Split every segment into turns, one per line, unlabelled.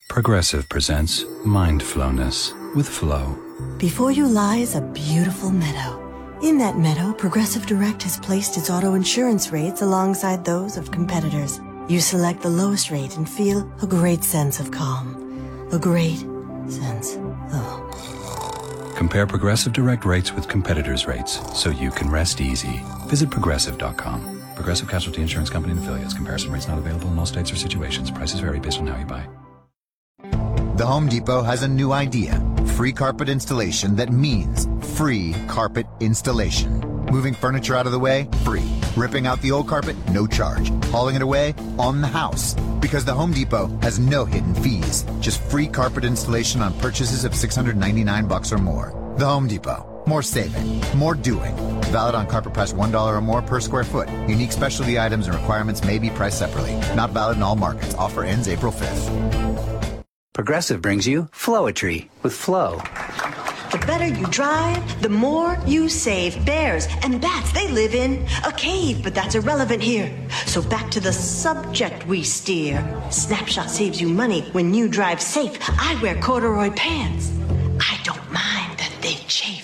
Progressive presents Mindfulness with Flo.
Before you lies a beautiful meadow. In that meadow, Progressive Direct has placed its auto insurance rates alongside those of competitors. You select the lowest rate and feel a great sense of calm. A great sense of...
Compare Progressive Direct rates with competitors' rates so you can rest easy. Visit Progressive.com. Progressive Casualty Insurance Company and Affiliates. Comparison rates not available in all states or situations. Prices vary based on how you buy.
The Home Depot has a new idea. Free carpet installation that means free carpet installation. Moving furniture out of the way? Free. Ripping out the old carpet? No charge. Hauling it away? On the house. Because the Home Depot has no hidden fees. Just free carpet installation on purchases of $699 or more. The Home Depot. More saving. More doing. Valid on carpet price $1 or more per square foot. Unique specialty items and requirements may be priced separately. Not valid in all markets. Offer ends April 5th.
Progressive brings you Flowetry with Flo.
The better you drive, the more you save. Bears and bats, they live in a cave, but that's irrelevant here. So back to the subject we steer. Snapshot saves you money when you drive safe. I wear corduroy pants. I don't mind that they chafe.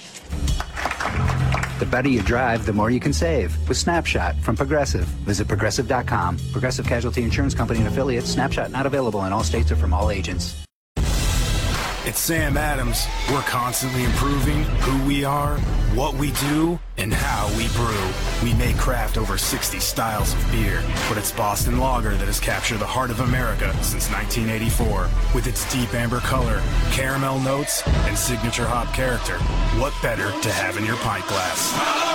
The better you drive, the more you can save with Snapshot from Progressive. Visit Progressive.com. Progressive Casualty Insurance Company and Affiliates. Snapshot not available in all states or from all agents.
It's Sam Adams. We're constantly improving who we are, what we do, and how we brew. We make craft over 60 styles of beer, but it's Boston Lager that has captured the heart of America since 1984. With its deep amber color, caramel notes, and signature hop character, what better to have in your pint glass?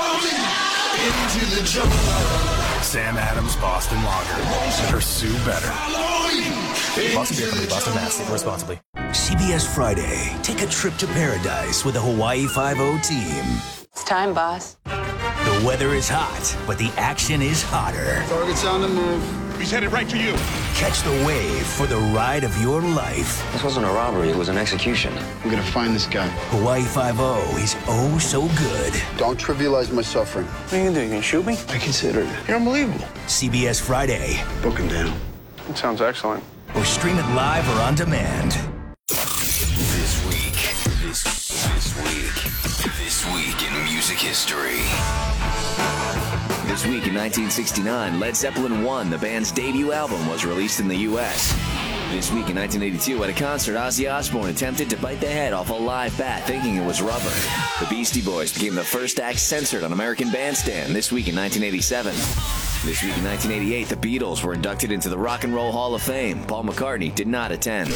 Into the jungle. Sam Adams Boston Lager. Pursue better.
Boston Beer Company, Boston, Mass. Save responsibly. CBS Friday. Take a trip to paradise with the Hawaii Five-0 team.
It's time, boss.
The weather is hot, but the action is hotter.
Target's on the move. He's headed right to you.
Catch the wave for the ride of your life.
This wasn't a robbery, it was an execution.
I'm gonna find this guy.
Hawaii Five-0 is oh so good.
Don't trivialize my suffering.
What are you gonna do? You gonna shoot me?
I considered it.
You're unbelievable.
CBS Friday.
Book him down.
It sounds excellent.
Or stream it live or on demand.
This week in music history.
This week in 1969, Led Zeppelin 1, the band's debut album, was released in the U.S. This week in 1982, at a concert, Ozzy Osbourne attempted to bite the head off a live bat, thinking it was rubber. The Beastie Boys became the first act censored on American Bandstand this week in 1987. This week in 1988, the Beatles were inducted into the Rock and Roll Hall of Fame. Paul McCartney did not attend.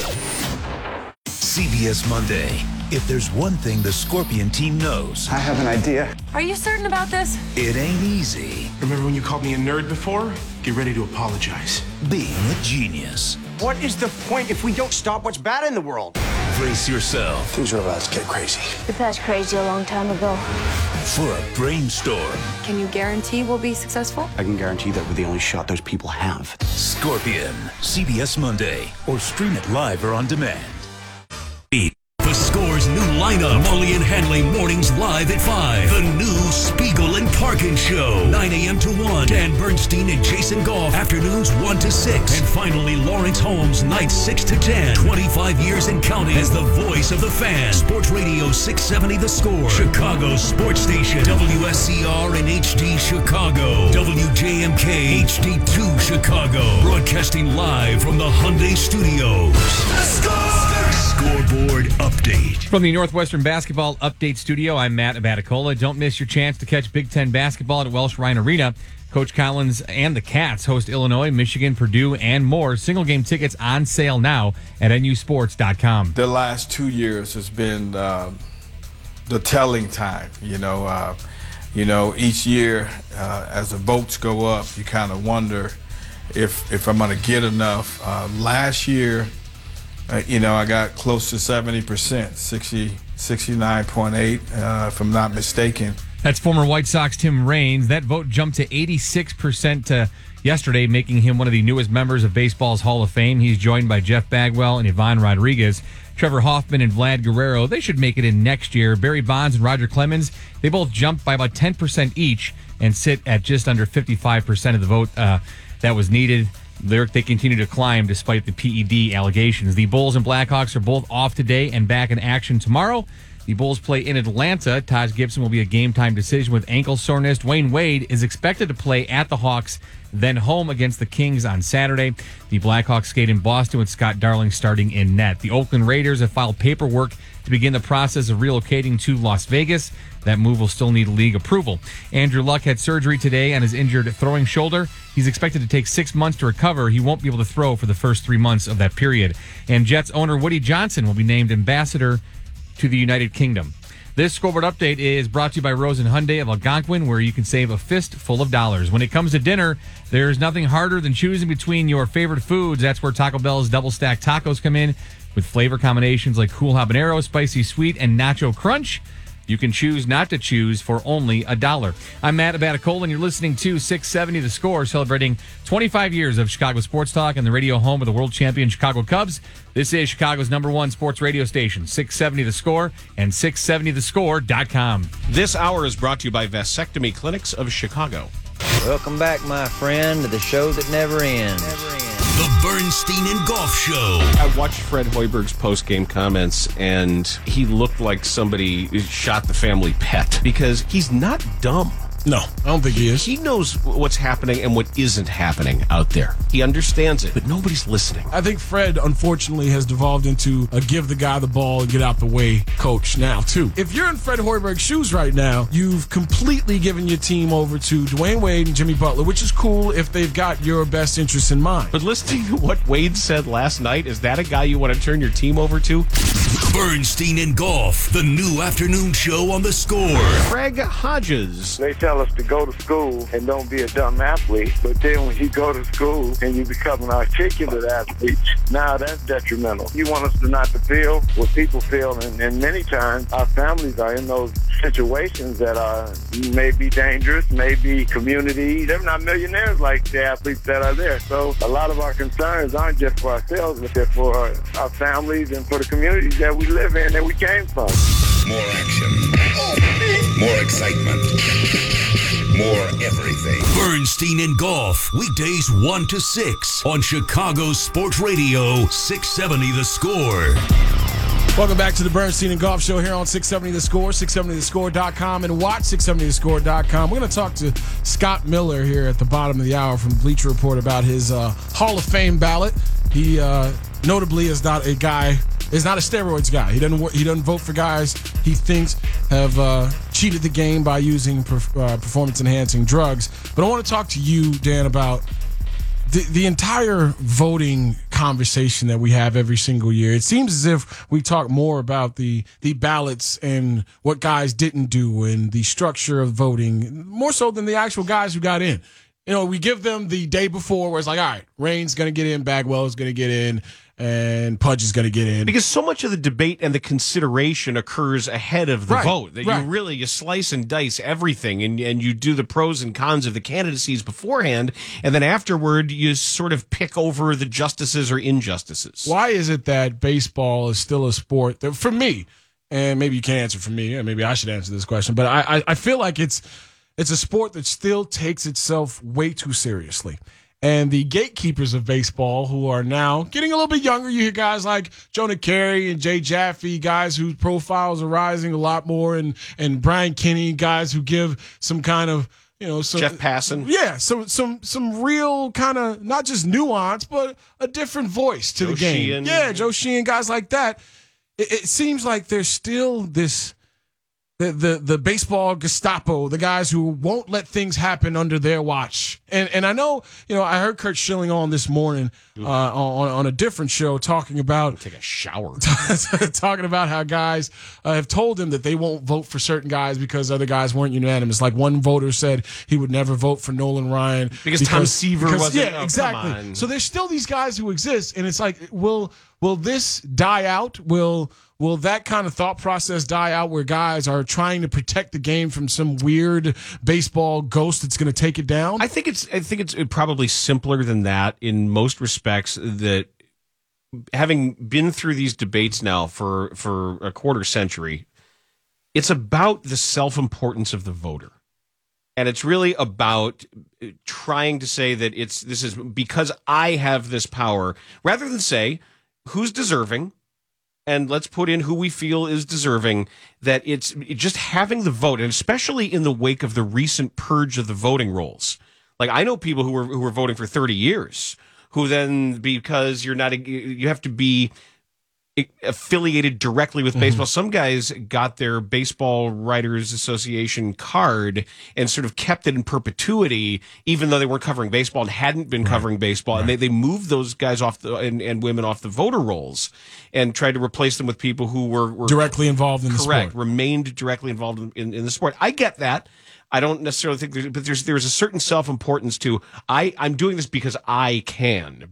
CBS Monday. If there's one thing the Scorpion team knows,
I have an idea.
Are you certain about this?
it ain't easy
Remember when you called me a nerd before? Get ready to apologize.
being a genius.
What is the point if we don't stop what's bad in the world?
Brace yourself
Things are about to get crazy.
We passed crazy a long time ago.
for a brainstorm.
Can you guarantee we'll be successful?
I can guarantee that we're the only shot those people have.
Scorpion. CBS Monday. Or stream it live or on demand.
The Score's new lineup. Molly and Hanley mornings live at 5. The new Spiegel and Parkin Show. 9 a.m. to 1. Dan Bernstein and Jason Goff. Afternoons 1 to 6. And finally, Lawrence Holmes. Nights 6 to 10. 25 years and counting as the voice of the fan. Sports Radio 670 The Score. Chicago's sports station. WSCR and HD Chicago. WJMK HD2 Chicago. Broadcasting live from the Hyundai Studios. The Score! Scoreboard update.
From the Northwestern Basketball Update Studio, I'm Matt Abaticola. Don't miss your chance to catch Big Ten basketball at Welsh Ryan Arena. Coach Collins and the Cats host Illinois, Michigan, Purdue, and more. Single game tickets on sale now at nusports.com.
The last 2 years has been the telling time. Each year as the votes go up, you kind of wonder if I'm going to get enough. Last year, I got close to 70%, 69.8, if I'm not mistaken.
That's former White Sox Tim Raines. That vote jumped to 86% yesterday, making him one of the newest members of baseball's Hall of Fame. He's joined by Jeff Bagwell and Ivan Rodriguez. Trevor Hoffman and Vlad Guerrero, they should make it in next year. Barry Bonds and Roger Clemens, they both jumped by about 10% each and sit at just under 55% of the vote that was needed. They continue to climb despite the PED allegations. The Bulls and Blackhawks are both off today and back in action tomorrow. The Bulls play in Atlanta. Taj Gibson will be a game-time decision with ankle soreness. Dwayne Wade is expected to play at the Hawks, then home against the Kings on Saturday. The Blackhawks skate in Boston with Scott Darling starting in net. The Oakland Raiders have filed paperwork to begin the process of relocating to Las Vegas. That move will still need league approval. Andrew Luck had surgery today on his injured throwing shoulder. He's expected to take 6 months to recover. He won't be able to throw for the first 3 months of that period. And Jets owner Woody Johnson will be named ambassador to the United Kingdom. This scoreboard update is brought to you by Rosen Hyundai of Algonquin, where you can save a fist full of dollars. When it comes to dinner, there's nothing harder than choosing between your favorite foods. That's where Taco Bell's double stack tacos come in, with flavor combinations like cool habanero, spicy sweet, and nacho crunch. You can choose not to choose for only $1. I'm Matt Abaticola, and you're listening to 670 The Score, celebrating 25 years of Chicago sports talk and the radio home of the world champion Chicago Cubs. This is Chicago's #1 sports radio station, 670 The Score and 670thescore.com.
This hour is brought to you by Vasectomy Clinics of Chicago.
Welcome back, my friend, to the show that never ends.
The Bernstein and Golf Show.
I watched Fred Hoiberg's post-game comments, and he looked like somebody who shot the family pet because he's not dumb.
No, I don't think he is.
He knows what's happening and what isn't happening out there. He understands it, but nobody's listening.
I think Fred, unfortunately, has devolved into a give the guy the ball and get out the way coach now, too. If you're in Fred Hoiberg's shoes right now, you've completely given your team over to Dwayne Wade and Jimmy Butler, which is cool if they've got your best interests in mind.
But listening to what Wade said last night, is that a guy you want to turn your team over to?
Bernstein and Golf, the new afternoon show on The Score.
Craig Hodges.
They tell us to go to school and don't be a dumb athlete, but then when you go to school and you become an articulate athlete, now that's detrimental. You want us to not to feel what people feel, and many times our families are in those situations that are may be dangerous, may be community. They're not millionaires like the athletes that are there. So a lot of our concerns aren't just for ourselves, but they're for our families and for the communities that we live in, that we came from.
More action. More excitement. More everything.
Bernstein and Golf, weekdays 1 to 6 on Chicago Sports Radio 670 The Score.
Welcome back to the Bernstein and Golf Show here on 670 The Score, 670thescore.com, and watch 670thescore.com. We're going to talk to Scott Miller here at the bottom of the hour from Bleacher Report about his Hall of Fame ballot. He notably is not a guy. Is not a steroids guy. He doesn't vote for guys he thinks have cheated the game by using performance-enhancing drugs. But I want to talk to you, Dan, about the entire voting conversation that we have every single year. It seems as if we talk more about the ballots and what guys didn't do and the structure of voting, more so than the actual guys who got in. You know, we give them the day before where it's like, all right, Rain's going to get in, Bagwell is going to get in, and Pudge is going to get in.
Because so much of the debate and the consideration occurs ahead of the vote. That you slice and dice everything, and you do the pros and cons of the candidacies beforehand, and then afterward you sort of pick over the justices or injustices.
Why is it that baseball is still a sport that, for me, and maybe you can't answer for me, and maybe I should answer this question, but I feel like it's a sport that still takes itself way too seriously. And the gatekeepers of baseball, who are now getting a little bit younger, you hear guys like Jonah Carey and Jay Jaffe, guys whose profiles are rising a lot more, and Brian Kinney, guys who give some kind of, some
Jeff Passan.
Yeah, some real kind of not just nuance, but a different voice to the game.
Sheehan.
Yeah, Joe Sheehan, guys like that. It seems like there's still this. The baseball Gestapo, the guys who won't let things happen under their watch. And I know, I heard Curt Schilling on this morning on a different show talking about...
Take a shower.
Talking about how guys have told him that they won't vote for certain guys because other guys weren't unanimous. Like one voter said he would never vote for Nolan Ryan.
Because Tom Seaver wasn't...
Yeah, exactly. So there's still these guys who exist, and it's like, will this die out? Will that kind of thought process die out where guys are trying to protect the game from some weird baseball ghost that's going to take it down?
I think it's probably simpler than that in most respects. That having been through these debates now for a quarter century, it's about the self-importance of the voter. And it's really about trying to say that this is because I have this power, rather than say who's deserving, and let's put in who we feel is deserving, that it's just having the vote, and especially in the wake of the recent purge of the voting rolls. Like, I know people who were voting for 30 years, who then, because you have to be affiliated directly with baseball. Some guys got their Baseball Writers Association card and sort of kept it in perpetuity, even though they weren't covering baseball and hadn't been covering baseball. And they moved those guys off and women off the voter rolls and tried to replace them with people who were
directly involved in the sport.
Correct, remained directly involved in the sport. I get that. I don't necessarily think there's a certain self-importance to I'm doing this because I can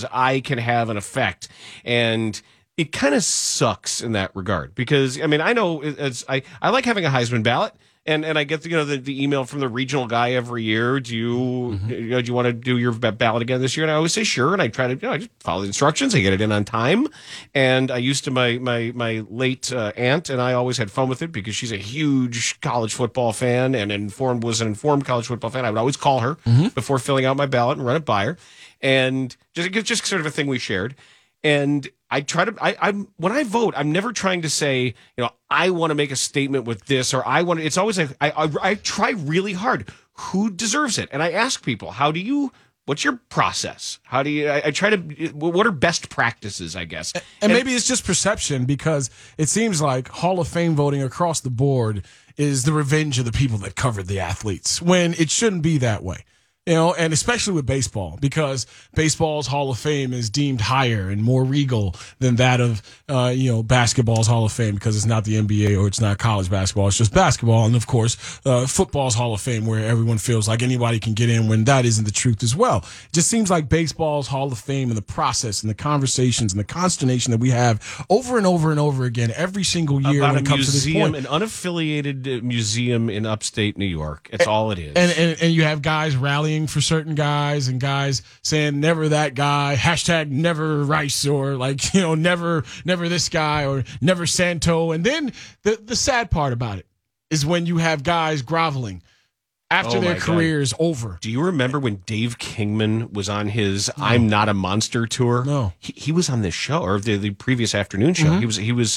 have an effect. And it kind of sucks in that regard because, I mean, I know I like having a Heisman ballot, and I get the email from the regional guy every year. Do you want to do your ballot again this year? And I always say sure, and I try to I just follow the instructions. I get it in on time, and I used to my late aunt, and I always had fun with it because she's a huge college football fan and was an informed college football fan. I would always call her before filling out my ballot and run it by her, and just sort of a thing we shared. And I try to, when I vote, I'm never trying to say, I want to make a statement with this, or it's always like, I try really hard. Who deserves it? And I ask people, what's your process? How do you, I try to, what are best practices, I guess?
And maybe it's just perception, because it seems like Hall of Fame voting across the board is the revenge of the people that covered the athletes, when it shouldn't be that way. And especially with baseball, because baseball's Hall of Fame is deemed higher and more regal than that of, basketball's Hall of Fame, because it's not the NBA or it's not college basketball. It's just basketball. And, of course, football's Hall of Fame, where everyone feels like anybody can get in, when that isn't the truth as well. It just seems like baseball's Hall of Fame and the process and the conversations and the consternation that we have over and over and over again every single year
about
when it comes to this point.
An unaffiliated museum in upstate New York. It's all it is.
And you have guys rallying for certain guys, and guys saying never that guy, hashtag never Rice, or never this guy, or never Santo. And then the sad part about it is when you have guys groveling after their career's over.
Do you remember when Dave Kingman was on his I'm Not a Monster tour?
No.
He was on this show, or the previous afternoon show. He was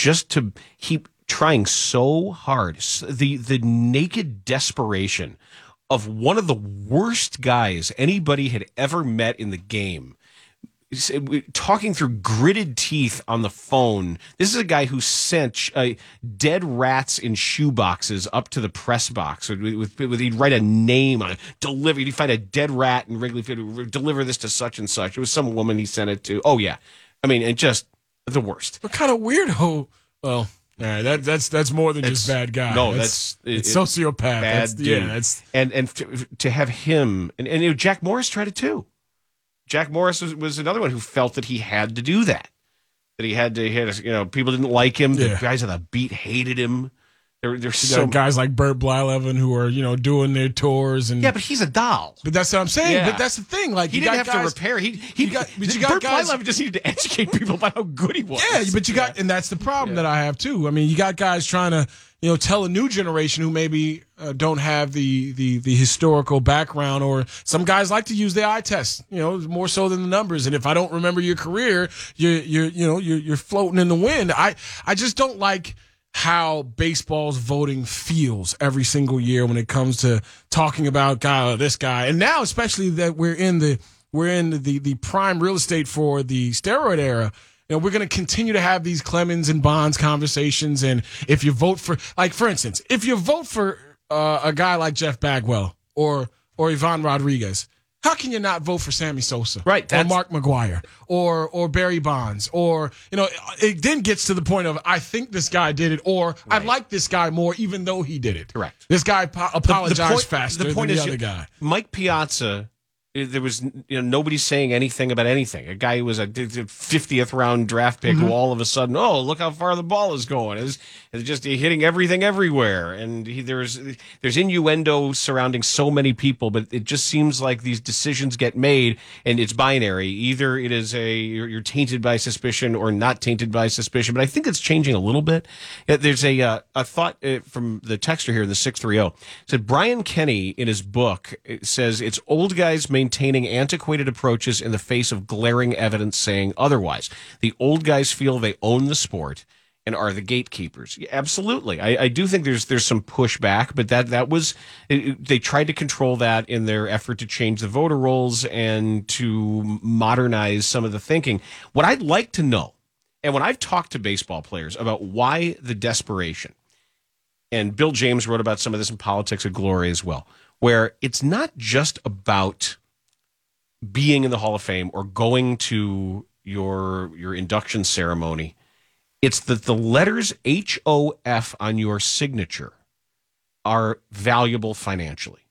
trying so hard. The naked desperation of one of the worst guys anybody had ever met in the game, talking through gritted teeth on the phone. This is a guy who sent dead rats in shoe boxes up to the press box. He'd write a name on it, he'd find a dead rat in Wrigley Field, deliver this to such and such. It was some woman he sent it to. Oh, yeah. I mean, and just the worst.
What kind of weirdo? Well, all right, that's more than just bad guy.
No,
it's sociopath.
Bad dude. And to have him and Jack Morris tried it too. Jack Morris was another one who felt that he had to do that. That he had to. People didn't like him. The guys on the beat hated him. There's so
guys like Bert Blyleven who are doing their tours, and
but he's a doll.
But that's what I'm saying. Yeah. But that's the thing. Like,
he didn't have to repair. Bert Blyleven just needed to educate people about how good he was.
Yeah, but and that's the problem that I have too. I mean, you got guys trying to tell a new generation who maybe don't have the historical background, or some guys like to use the eye test, more so than the numbers. And if I don't remember your career, you're floating in the wind. I just don't like how baseball's voting feels every single year when it comes to talking about this guy. And now, especially that we're in the prime real estate for the steroid era, we're going to continue to have these Clemens and Bonds conversations. And if you vote for, for instance, if you vote for a guy like Jeff Bagwell or Ivan Rodriguez, how can you not vote for Sammy Sosa?
Right.
Or Mark McGwire or Barry Bonds? Or, it then gets to the point of, I think this guy did it, or I like this guy more even though he did it.
Correct.
This guy apologized faster than the other guy.
Mike Piazza there was nobody's saying anything about anything. A guy who was a 50th round draft pick who all of a sudden, oh, look how far the ball is going. It's just hitting everything everywhere. And there's innuendo surrounding so many people, but it just seems like these decisions get made and it's binary. Either it is you're tainted by suspicion or not tainted by suspicion. But I think it's changing a little bit. There's a thought from the texter here in the 630. Said Brian Kenny in his book says it's old guys maintaining antiquated approaches in the face of glaring evidence saying otherwise. The old guys feel they own the sport and are the gatekeepers. Yeah, absolutely. I do think there's some pushback, but that was they tried to control that in their effort to change the voter rolls and to modernize some of the thinking. What I'd like to know, and when I've talked to baseball players about why the desperation, and Bill James wrote about some of this in Politics of Glory as well, where it's not just about being in the Hall of Fame or going to your induction ceremony. It's that the letters HOF on your signature are valuable financially.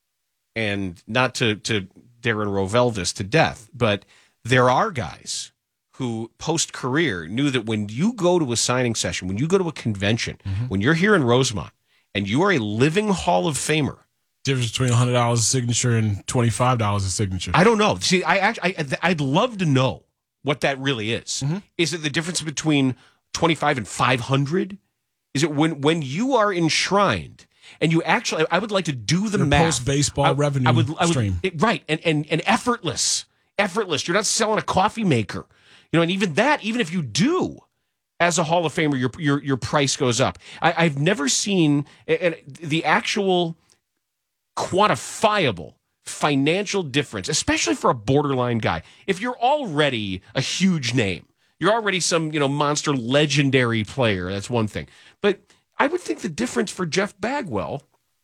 And not to Darren Rovell this to death, but there are guys who post-career knew that when you go to a signing session, when you go to a convention, when you're here in Rosemont and you are a living Hall of Famer,
difference between $100 a signature and $25 a signature.
I don't know. See, I'd love to know what that really is. Is it the difference between 25 and 500? Is it when you are enshrined and you actually? I would like to do the math.
Post baseball revenue stream,
right? And effortless. You're not selling a coffee maker, and even if you do, as a Hall of Famer, your price goes up. I've never seen the actual quantifiable financial difference, especially for a borderline guy. If you're already a huge name, you're already some monster legendary player, that's one thing. But I would think the difference for Jeff Bagwell,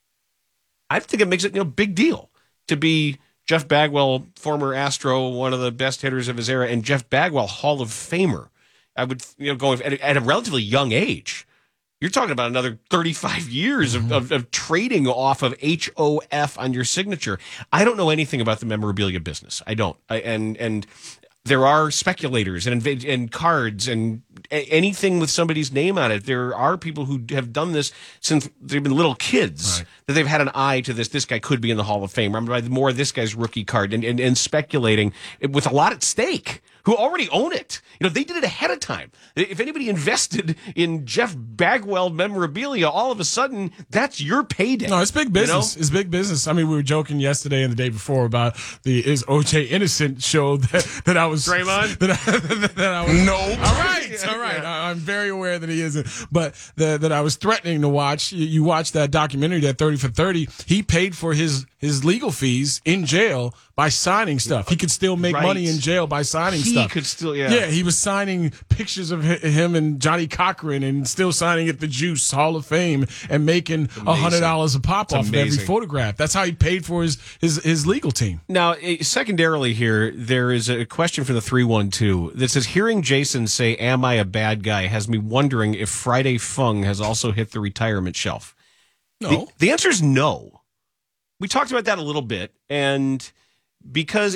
I think it makes it big deal to be Jeff Bagwell, former Astro, one of the best hitters of his era, and Jeff Bagwell, Hall of Famer. I would go at a relatively young age. You're talking about another 35 years of trading off of HOF on your signature. I don't know anything about the memorabilia business. I don't. And there are speculators and cards and anything with somebody's name on it. There are people who have done this since they've been little kids, right, that they've had an eye to this. This guy could be in the Hall of Fame. I'm by more of this guy's rookie card and speculating with a lot at stake, who already own it. They did it ahead of time. If anybody invested in Jeff Bagwell memorabilia, all of a sudden, that's your payday.
No, it's big business. It's big business. I mean, we were joking yesterday and the day before about is OJ innocent show that I was...
Draymond?
that I was...
No.
All right. I'm very aware that he isn't. But that I was threatening to watch. You watch that documentary, that 30 for 30. He paid for his legal fees in jail by signing stuff. He could still make money in jail by signing stuff.
He could still, yeah.
Yeah, he was signing pictures of him and Johnny Cochran and still signing at the Juice Hall of Fame and making $100 a pop off of every photograph. That's how he paid for his legal team.
Now, secondarily here, there is a question for the 312 that says, hearing Jason say, "Am I a bad guy?" has me wondering if Friday Fung has also hit the retirement shelf.
No.
The answer is no. We talked about that a little bit, and because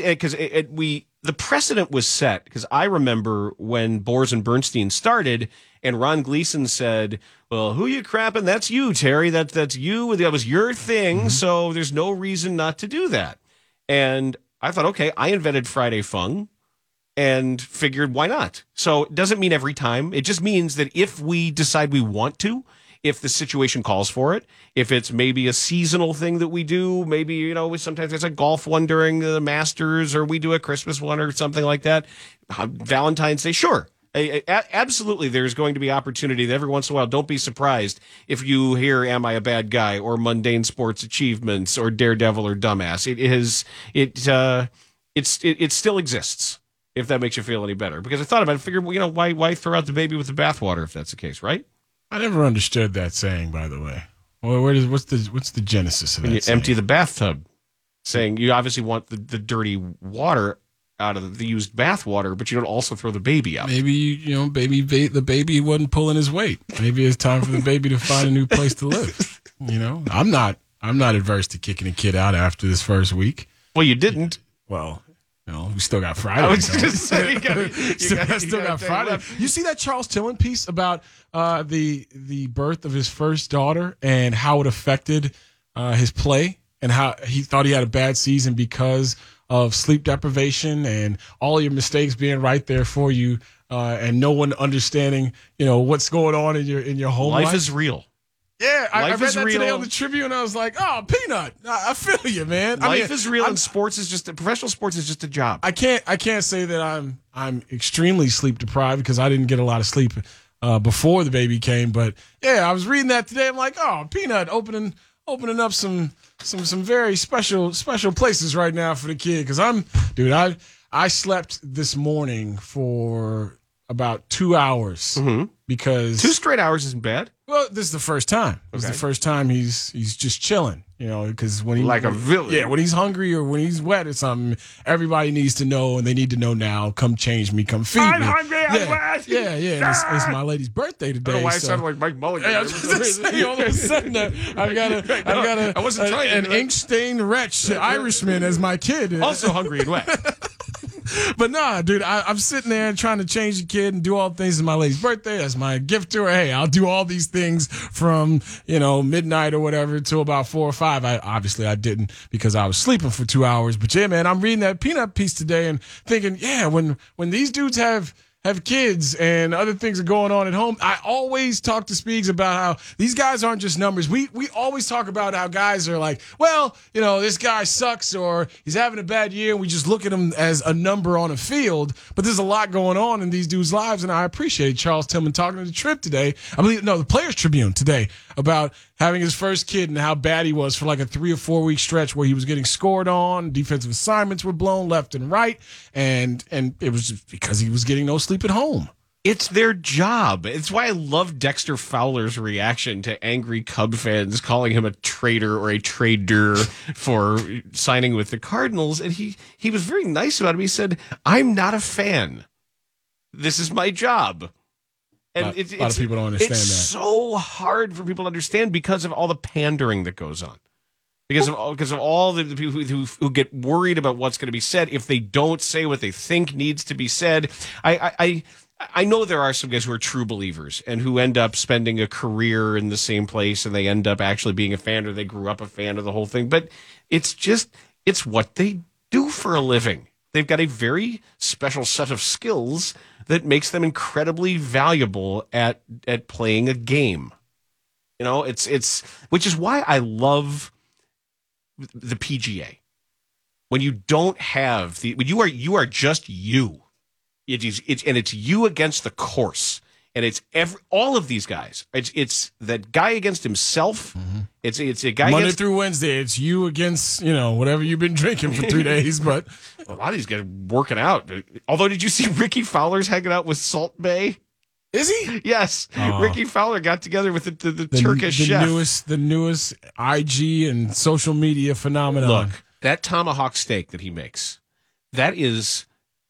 the precedent was set, because I remember when Boers and Bernstein started, and Ron Gleason said, "Well, who you crapping? That's you, Terry. That's you. That was your thing. So there's no reason not to do that." And I thought, okay, I invented Friday Fung, and figured why not. So it doesn't mean every time. It just means that if we decide we want to, if the situation calls for it, if it's maybe a seasonal thing that we do, maybe, sometimes there's a golf one during the Masters, or we do a Christmas one or something like that. Valentine's Day, sure. Absolutely, there's going to be opportunity that every once in a while. Don't be surprised if you hear "Am I a Bad Guy?" or Mundane Sports Achievements or Daredevil or Dumbass. It still exists, if that makes you feel any better. Because I thought about it, figured, why throw out the baby with the bathwater if that's the case, right?
I never understood that saying, by the way. Well, what's the genesis of that?
When you
saying?
Empty the bathtub, saying you obviously want the dirty water out of the used bath water, but you don't also throw the baby out.
Maybe the baby wasn't pulling his weight. Maybe it's time for the baby to find a new place to live. I'm not adverse to kicking a kid out after this first week.
Well, you didn't.
Well, we still got Friday.
I was just saying,
still got Friday. Left. You see that Charles Tillman piece about the birth of his first daughter and how it affected his play and how he thought he had a bad season because of sleep deprivation and all your mistakes being right there for you and no one understanding, what's going on in your home life.
Life is real.
Yeah, I read that today on the Tribune. I was like, "Oh, Peanut, I feel you, man."
Life is real, and professional sports is just a job.
I can't say that I'm extremely sleep deprived because I didn't get a lot of sleep before the baby came. But yeah, I was reading that today. I'm like, "Oh, Peanut, opening up some very special places right now for the kid." Because I slept this morning for about 2 hours because
2 straight hours isn't bad.
Well, this is the first time. This is the first time he's just chilling, because when
like a villain.
Yeah, when he's hungry or when he's wet or something, everybody needs to know, and they need to know now. Come change me, come feed me.
I'm hungry. I'm wet.
Yeah. It's my lady's birthday today.
I don't know why I sound like Mike Mulligan.
I was just saying, all of a sudden, I've got an ink-stained wretch Irishman as my kid.
Also hungry and wet.
But nah, dude, I'm sitting there trying to change the kid and do all the things. It's my lady's birthday. That's my gift to her. Hey, I'll do all these things from, midnight or whatever till about 4 or 5. I didn't because I was sleeping for 2 hours. But yeah, man, I'm reading that Peanut piece today and thinking, yeah, when these dudes have kids and other things are going on at home, I always talk to Speaks about how these guys aren't just numbers. We always talk about how guys are like, well, this guy sucks or he's having a bad year, and we just look at him as a number on a field. But there's a lot going on in these dudes' lives, and I appreciate Charles Tillman talking to the Trib today. The Players Tribune today about having his first kid and how bad he was for like a 3 or 4 week stretch where he was getting scored on, defensive assignments were blown left and right, and it was just because he was getting no sleep at home.
It's their job. It's why I love Dexter Fowler's reaction to angry Cub fans calling him a traitor or a trader for signing with the Cardinals. And he was very nice about it. He said, "I'm not a fan. This is my job." And
a lot of people don't understand that.
It's so hard for people to understand because of all the pandering that goes on. Because of all the people who get worried about what's going to be said if they don't say what they think needs to be said. I know there are some guys who are true believers and who end up spending a career in the same place and they end up actually being a fan or they grew up a fan of the whole thing. But it's what they do for a living. They've got a very special set of skills that makes them incredibly valuable at playing a game. It's which is why I love the PGA. When you don't have when you are just you. It's you against the course, and it's all of these guys. It's that guy against himself. Mm-hmm. It's a guy
Monday through Wednesday. It's you against whatever you've been drinking for 2 days. But
a lot of these guys are working out. Although, did you see Ricky Fowler's hanging out with Salt Bae?
Is he?
Yes. Ricky Fowler got together with the Turkish chef.
The newest IG and social media phenomenon.
Look, that tomahawk steak that he makes, that is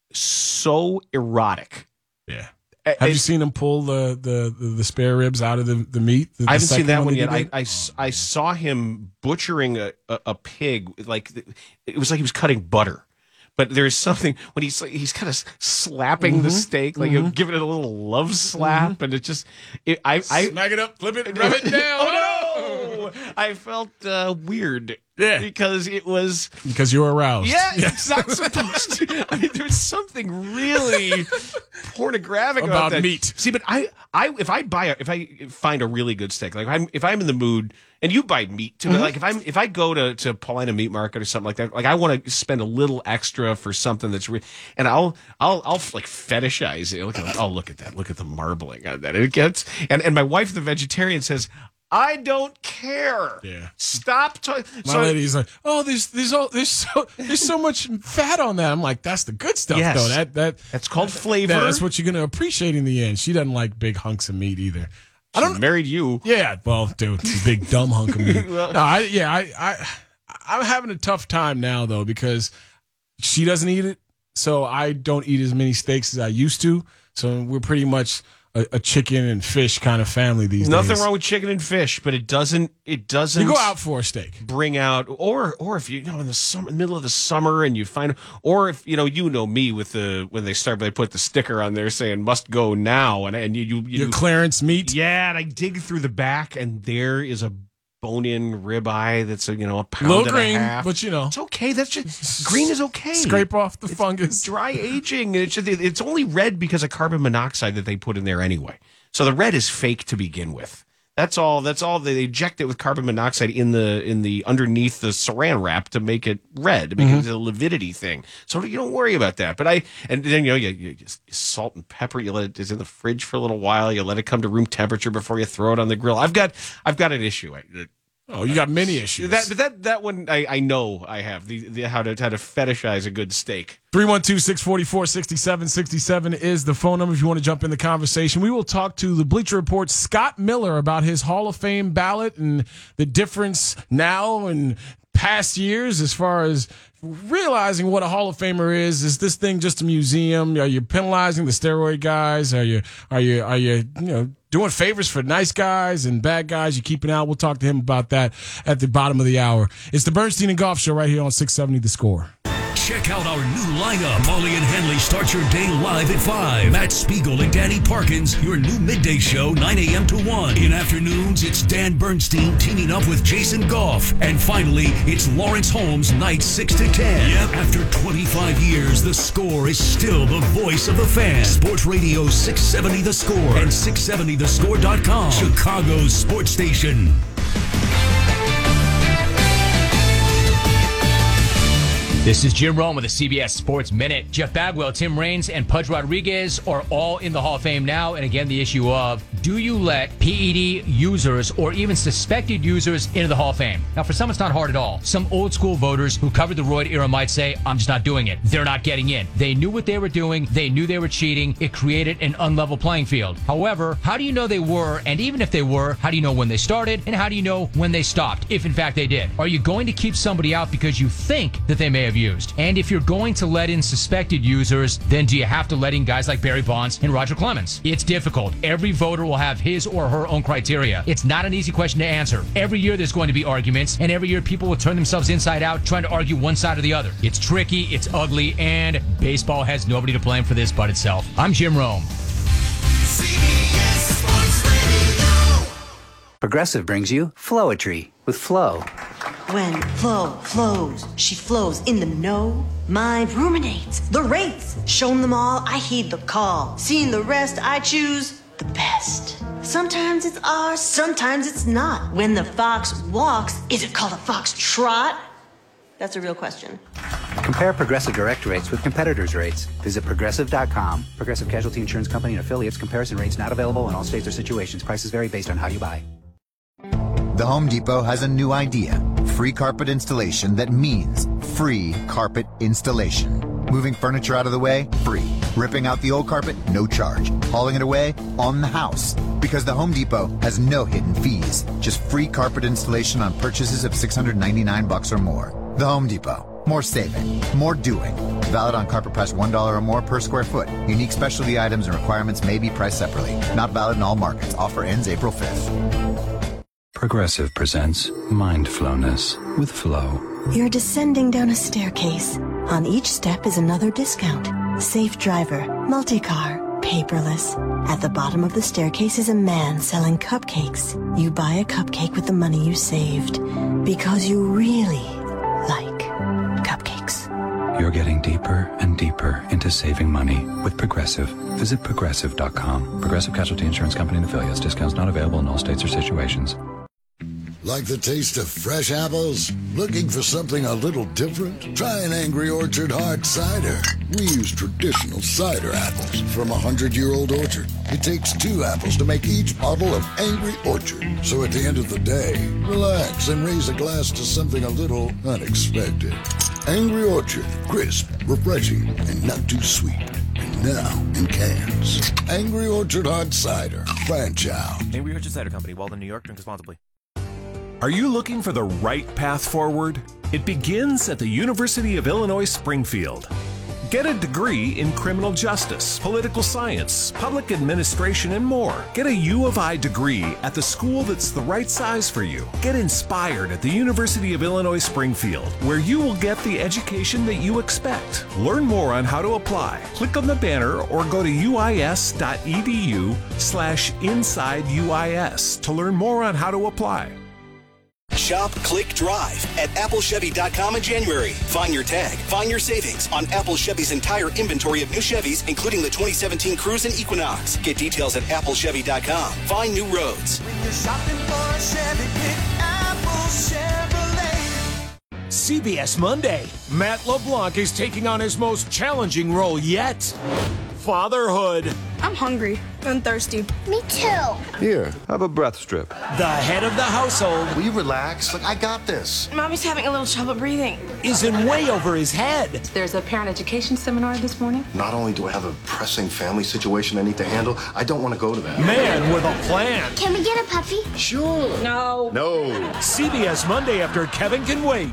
so erotic.
Yeah. Have you seen him pull the spare ribs out of the meat?
I haven't seen that one yet. I saw him butchering a pig. Like it was like he was cutting butter. But there's something when he's kind of slapping the steak, like giving it a little love slap, and it just I
smack it up, flip it, rub it down.
Oh no! I felt weird. Yeah, because
you were aroused.
Yeah, it's not supposed to. I mean, there's something really pornographic about that
meat.
See, but if I find a really good steak, like if I'm in the mood, and you buy meat too, like if I go to Paulina Meat Market or something like that, like I want to spend a little extra for something that's and I'll like fetishize it. Look at that, look at the marbling on that. It gets and my wife, the vegetarian, says, I don't care.
Yeah.
Stop talking.
My lady's like, oh, there's so much fat on that. I'm like, that's the good stuff, though.
That's called flavor.
That's what you're gonna appreciate in the end. She doesn't like big hunks of meat either.
She married you.
Yeah, well, dude, it's a big dumb hunk of meat. I'm having a tough time now though because she doesn't eat it, so I don't eat as many steaks as I used to. So we're pretty much a chicken and fish kind of family these days.
Nothing wrong with chicken and fish, but it doesn't.
You go out for a steak.
Bring out, or if you know in the summer, middle of the summer, and you find, or if you know me with when they put the sticker on there saying "must go now," and you
your clearance meat.
Yeah, and I dig through the back, and there is a bone-in ribeye that's a pound
Little
and
green,
a half.
but
it's okay. That's just green is okay.
Scrape off the fungus.
Dry aging. It's only red because of carbon monoxide that they put in there anyway. So the red is fake to begin with. That's all. They inject it with carbon monoxide in the underneath the saran wrap to make it red because it's a lividity thing. So you don't worry about that. But then you salt and pepper. You let it in the fridge for a little while. You let it come to room temperature before you throw it on the grill. I've got an issue.
Oh, you got many issues.
That one I know I have the how to fetishize a good steak.
312-644-6767 is the phone number if you want to jump in the conversation. We will talk to the Bleacher Report's Scott Miller about his Hall of Fame ballot and the difference now and past years as far as realizing what a Hall of Famer is. Is this thing just a museum? Are you penalizing the steroid guys? Are you doing favors for nice guys and bad guys you're keeping out? We'll talk to him about that at the bottom of the hour. It's the Bernstein and Golf Show right here on 670 The Score.
Check out our new lineup. Molly and Henley start your day live at 5. Matt Spiegel and Danny Parkins, your new midday show, 9 a.m. to 1. In afternoons, it's Dan Bernstein teaming up with Jason Goff. And finally, it's Lawrence Holmes, nights 6 to 10. Yep. After 25 years, The Score is still the voice of the fan. Sports Radio 670 The Score and 670thescore.com. Chicago's sports station.
This is Jim Rome with the CBS Sports Minute. Jeff Bagwell, Tim Raines, and Pudge Rodriguez are all in the Hall of Fame now. And again, the issue of, do you let PED users or even suspected users into the Hall of Fame? Now, for some, it's not hard at all. Some old school voters who covered the Royd era might say, I'm just not doing it. They're not getting in. They knew what they were doing. They knew they were cheating. It created an unlevel playing field. However, how do you know they were? And even if they were, how do you know when they started? And how do you know when they stopped, if in fact they did? Are you going to keep somebody out because you think that they may have used? And if you're going to let in suspected users, then do you have to let in guys like Barry Bonds and Roger Clemens? It's difficult. Every voter will have his or her own criteria. It's not an easy question to answer. Every year there's going to be arguments, and every year people will turn themselves inside out trying to argue one side or the other. It's tricky, it's ugly, and baseball has nobody to blame for this but itself. I'm Jim Rome.
CBS Sports Radio.
Progressive brings you Flowetry with Flo.
When Flo flows, she flows in the know. Mind ruminates the rates. Shown them all, I heed the call. Seeing the rest, I choose the best. Sometimes it's ours, sometimes it's not. When the fox walks, is it called a fox trot? That's a real question.
Compare Progressive direct rates with competitors' rates. Visit Progressive.com. Progressive Casualty Insurance Company and affiliates. Comparison rates not available in all states or situations. Prices vary based on how you buy.
The Home Depot has a new idea. Free carpet installation that means free carpet installation. Moving furniture out of the way? Free. Ripping out the old carpet? No charge. Hauling it away? On the house. Because the Home Depot has no hidden fees. Just free carpet installation on purchases of $699 or more. The Home Depot. More saving. More doing. Valid on carpet price $1 or more per square foot. Unique specialty items and requirements may be priced separately. Not valid in all markets. Offer ends April 5th.
Progressive presents Mindflowness with Flo.
You're descending down a staircase. On each step is another discount. Safe driver, multi-car, paperless. At the bottom of the staircase is a man selling cupcakes. You buy a cupcake with the money you saved because you really like cupcakes.
You're getting deeper and deeper into saving money with Progressive. Visit Progressive.com. Progressive Casualty Insurance Company and affiliates. Discounts not available in all states or situations.
Like the taste of fresh apples? Looking for something a little different? Try an Angry Orchard hard cider. We use traditional cider apples from a 100-year-old orchard. It takes 2 apples to make each bottle of Angry Orchard. So at the end of the day, relax and raise a glass to something a little unexpected. Angry Orchard, crisp, refreshing, and not too sweet. And now in cans. Angry Orchard hard cider. Branch out.
Angry Orchard Cider Company, Walden, New York. Drink responsibly.
Are you looking for the right path forward? It begins at the University of Illinois Springfield. Get a degree in criminal justice, political science, public administration, and more. Get a U of I degree at the school that's the right size for you. Get inspired at the University of Illinois Springfield, where you will get the education that you expect. Learn more on how to apply. Click on the banner or go to uis.edu/InsideUIS to learn more on how to apply.
Shop, click, drive at applechevy.com in January. Find your tag, find your savings on Apple Chevy's entire inventory of new Chevys, including the 2017 Cruze and Equinox. Get details at applechevy.com. Find new roads.
When you're shopping for a Chevy, pick Apple Chevrolet.
CBS Monday. Matt LeBlanc is taking on his most challenging role yet. Fatherhood.
I'm hungry and thirsty. Me too.
Here, have a breath strip.
The head of the household.
Will you relax? Look, I got this.
Mommy's having a little trouble breathing.
Is in way over his head.
There's a parent education seminar this morning.
Not only do I have a pressing family situation I need to handle, I don't want to go to that.
Man with a plan.
Can we get a puppy?
Sure.
No.
No.
CBS Monday after Kevin Can Wait.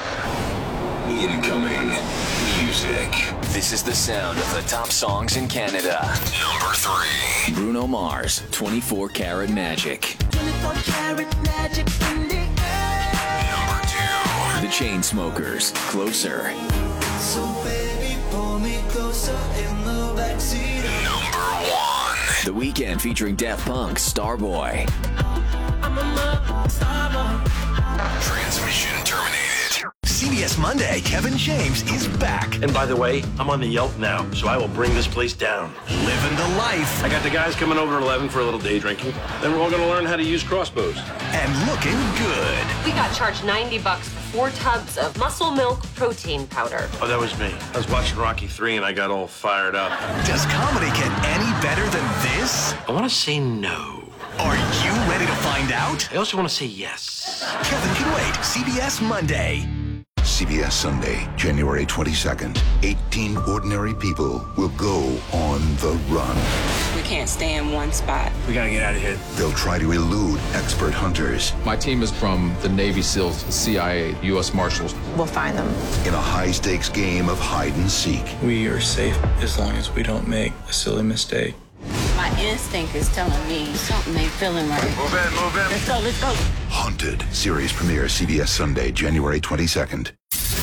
Incoming music. This is the sound of the top songs in Canada. Number 3.
Bruno Mars, 24 Karat Magic.
24 karat magic in the air.
Number 2.
The Chainsmokers, Closer.
So baby, pull me closer in the backseat.
Number 1.
The Weeknd featuring Daft Punk, Starboy.
I'm a starboy.
Transmission terminated. CBS Monday, Kevin James is back.
And by the way, I'm on the Yelp now, so I will bring this place down.
Living the life.
I got the guys coming over at 11 for a little day drinking. Then we're all going to learn how to use crossbows.
And looking good.
We got charged $90 for 4 tubs of muscle milk protein powder.
Oh, that was me. I was watching Rocky 3 and I got all fired up.
Does comedy get any better than this?
I want to say no.
Are you ready to find out?
I also want to say yes.
Kevin Can Wait, CBS Monday.
CBS Sunday, January 22nd. 18 ordinary people will go on the run.
We can't stay in one spot.
We got to get out of here.
They'll try to elude expert hunters.
My team is from the Navy SEALs, CIA, U.S. Marshals.
We'll find them.
In a high-stakes game of hide and seek.
We are safe as long as we don't make a silly mistake.
My instinct is telling me something ain't feeling right.
Move in, move in.
Let's go, let's go.
Hunted. Series premiere CBS Sunday, January 22nd.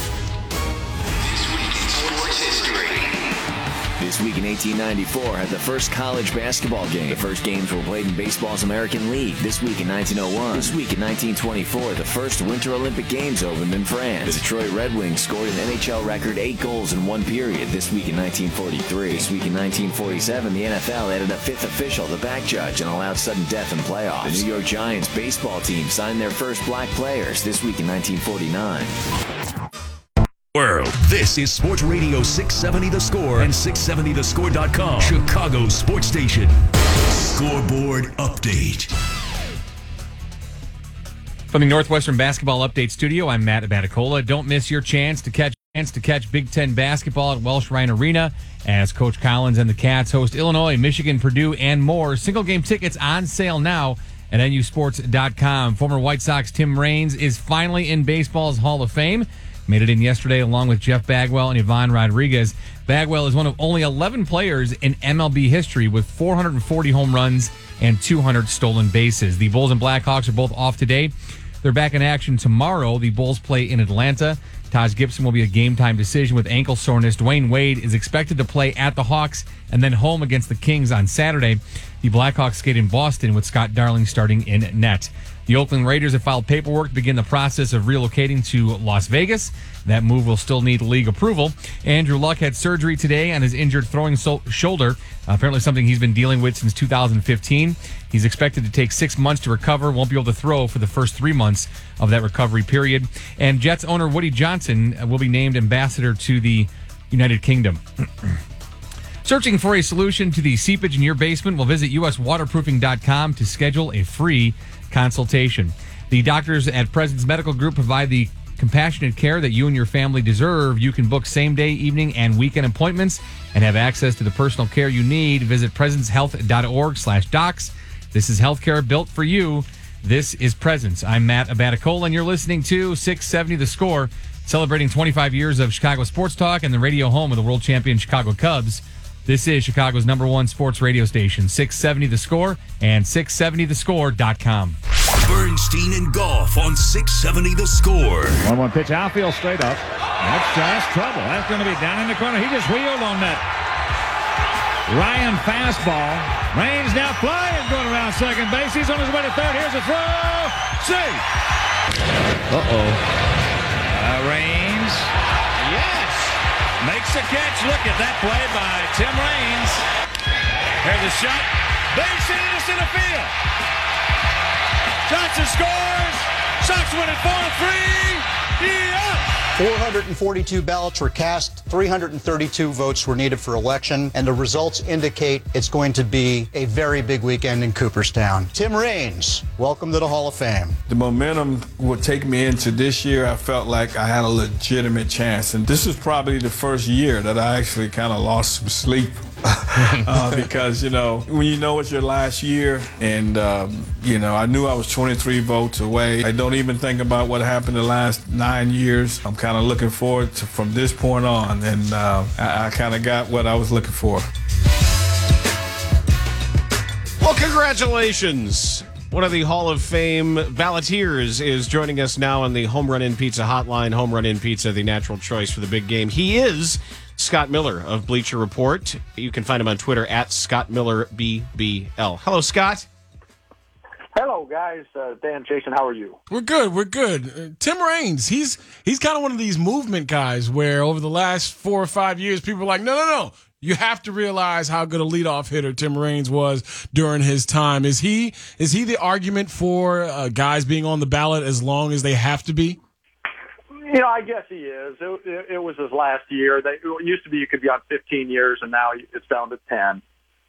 This week in 1894 had the first college basketball game. The first games were played in baseball's American League. This week in 1901. This week in 1924, the first Winter Olympic Games opened in France. The Detroit Red Wings scored an NHL record 8 goals in 1 period. This week in 1943. This week in 1947, the NFL added a 5th official, the back judge, and allowed sudden death in playoffs. The New York Giants baseball team signed their first black players. This week in 1949.
World. This is Sports Radio 670 The Score and 670thescore.com. Chicago Sports Station. Scoreboard update.
From the Northwestern Basketball Update Studio, I'm Matt Abaticola. Don't miss your chance to catch Big Ten basketball at Welsh Ryan Arena as Coach Collins and the Cats host Illinois, Michigan, Purdue, and more. Single game tickets on sale now at NUSports.com. Former White Sox Tim Raines is finally in baseball's Hall of Fame. Made it in yesterday along with Jeff Bagwell and Ivan Rodriguez. Bagwell is one of only 11 players in MLB history with 440 home runs and 200 stolen bases. The Bulls and Blackhawks are both off today. They're back in action tomorrow. The Bulls play in Atlanta. Taj Gibson will be a game-time decision with ankle soreness. Dwayne Wade is expected to play at the Hawks and then home against the Kings on Saturday. The Blackhawks skate in Boston with Scott Darling starting in net. The Oakland Raiders have filed paperwork to begin the process of relocating to Las Vegas. That move will still need league approval. Andrew Luck had surgery today on his injured throwing shoulder, apparently something he's been dealing with since 2015. He's expected to take 6 months to recover, won't be able to throw for the first 3 months of that recovery period. And Jets owner Woody Johnson will be named ambassador to the United Kingdom. Searching for a solution to the seepage in your basement? Well, visit uswaterproofing.com to schedule a free consultation. The doctors at Presence Medical Group provide the compassionate care that you and your family deserve. You can book same-day, evening, and weekend appointments and have access to the personal care you need. Visit presencehealth.org/docs. This is healthcare built for you. This is Presence. I'm Matt Abaticola, and you're listening to 670 The Score. Celebrating 25 years of Chicago sports talk and the radio home of the world champion Chicago Cubs. This is Chicago's #1 sports radio station, 670 The Score and 670thescore.com.
Bernstein and Golf on 670 The Score.
1-1 pitch, outfield straight up. That's trouble. That's going to be down in the corner. He just wheeled on that Ryan fastball. Raines now flying, going around second base. He's on his way to third. Here's a throw. See. Raines. Yes. Makes the catch. Look at that play by Tim Raines. Here's the shot. Base hit into center field. Johnson scores. Sox win it 4-3. Yeah.
442 ballots were cast, 332 votes were needed for election, and the results indicate it's going to be a very big weekend in Cooperstown. Tim Raines, welcome to the Hall of Fame.
The momentum would take me into this year. I felt like I had a legitimate chance, and this is probably the first year that I actually kind of lost some sleep. Because, when you know it's your last year and, I knew I was 23 votes away. I don't even think about what happened the last 9 years. I'm kind of looking forward to from this point on, and I kind of got what I was looking for.
Well, congratulations. One of the Hall of Fame balloteers is joining us now on the Home Run In Pizza hotline. Home Run In Pizza, the natural choice for the big game. He is Scott Miller of Bleacher Report. You can find him on Twitter at ScottMillerBBL. Hello, Scott.
Hello, guys. Dan, Jason, how are you?
We're good. Tim Raines, he's kind of one of these movement guys where over the last 4 or 5 years, people are like, no. You have to realize how good a leadoff hitter Tim Raines was during his time. Is he the argument for guys being on the ballot as long as they have to be?
I guess he is. It was his last year. It used to be you could be on 15 years, and now it's down to 10.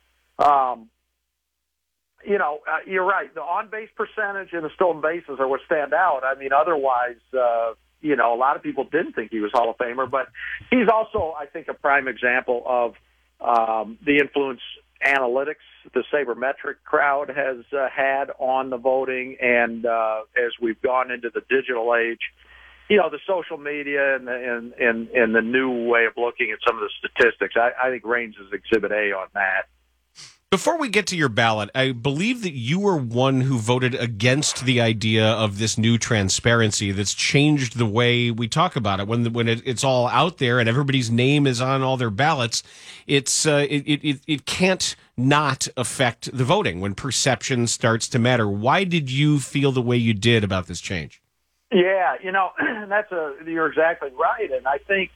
You're right. The on-base percentage and the stolen bases are what stand out. I mean, otherwise, a lot of people didn't think he was Hall of Famer, but he's also, I think, a prime example of the influence analytics the sabermetric crowd has had on the voting, and as we've gone into the digital age, the social media and the new way of looking at some of the statistics. I think Raines is Exhibit A on that.
Before we get to your ballot, I believe that you were one who voted against the idea of this new transparency that's changed the way we talk about it. When it's all out there and everybody's name is on all their ballots, it can't not affect the voting when perception starts to matter. Why did you feel the way you did about this change?
Yeah, you're exactly right. And I think,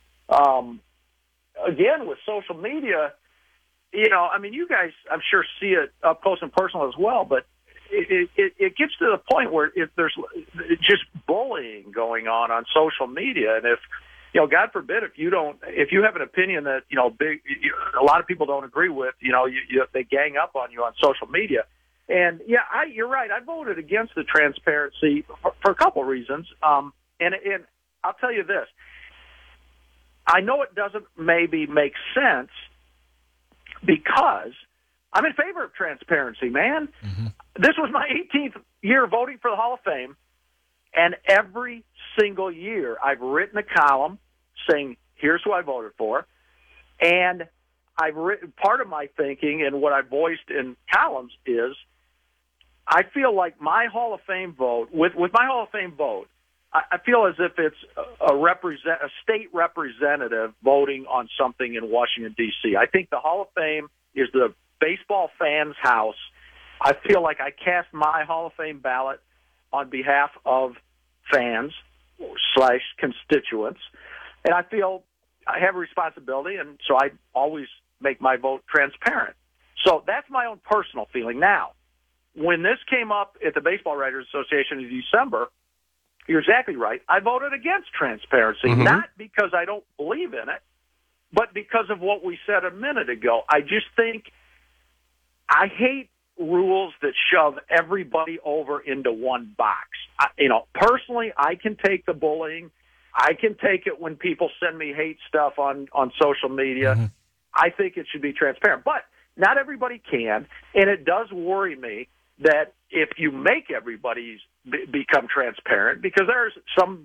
again, with social media, you guys, I'm sure, see it up close and personal as well, but it gets to the point where if there's just bullying going on social media, and if, God forbid, if you have an opinion that, a lot of people don't agree with, they gang up on you on social media. And you're right. I voted against the transparency for a couple of reasons. And I'll tell you this. I know it doesn't maybe make sense because I'm in favor of transparency, man. Mm-hmm. This was my 18th year voting for the Hall of Fame, and every single year I've written a column saying, here's who I voted for, and I've written part of my thinking and what I voiced in columns is I feel like my Hall of Fame vote, with my Hall of Fame vote, I feel as if it's a state representative voting on something in Washington, D.C. I think the Hall of Fame is the baseball fans' house. I feel like I cast my Hall of Fame ballot on behalf of fans / constituents, and I feel I have a responsibility, and so I always make my vote transparent. So that's my own personal feeling. Now, when this came up at the Baseball Writers Association in December, you're exactly right. I voted against transparency, not because I don't believe in it, but because of what we said a minute ago. I just think I hate rules that shove everybody over into one box. Personally, I can take the bullying. I can take it when people send me hate stuff on social media. Mm-hmm. I think it should be transparent. But not everybody can, and it does worry me that if you make everybody become transparent, because there's some that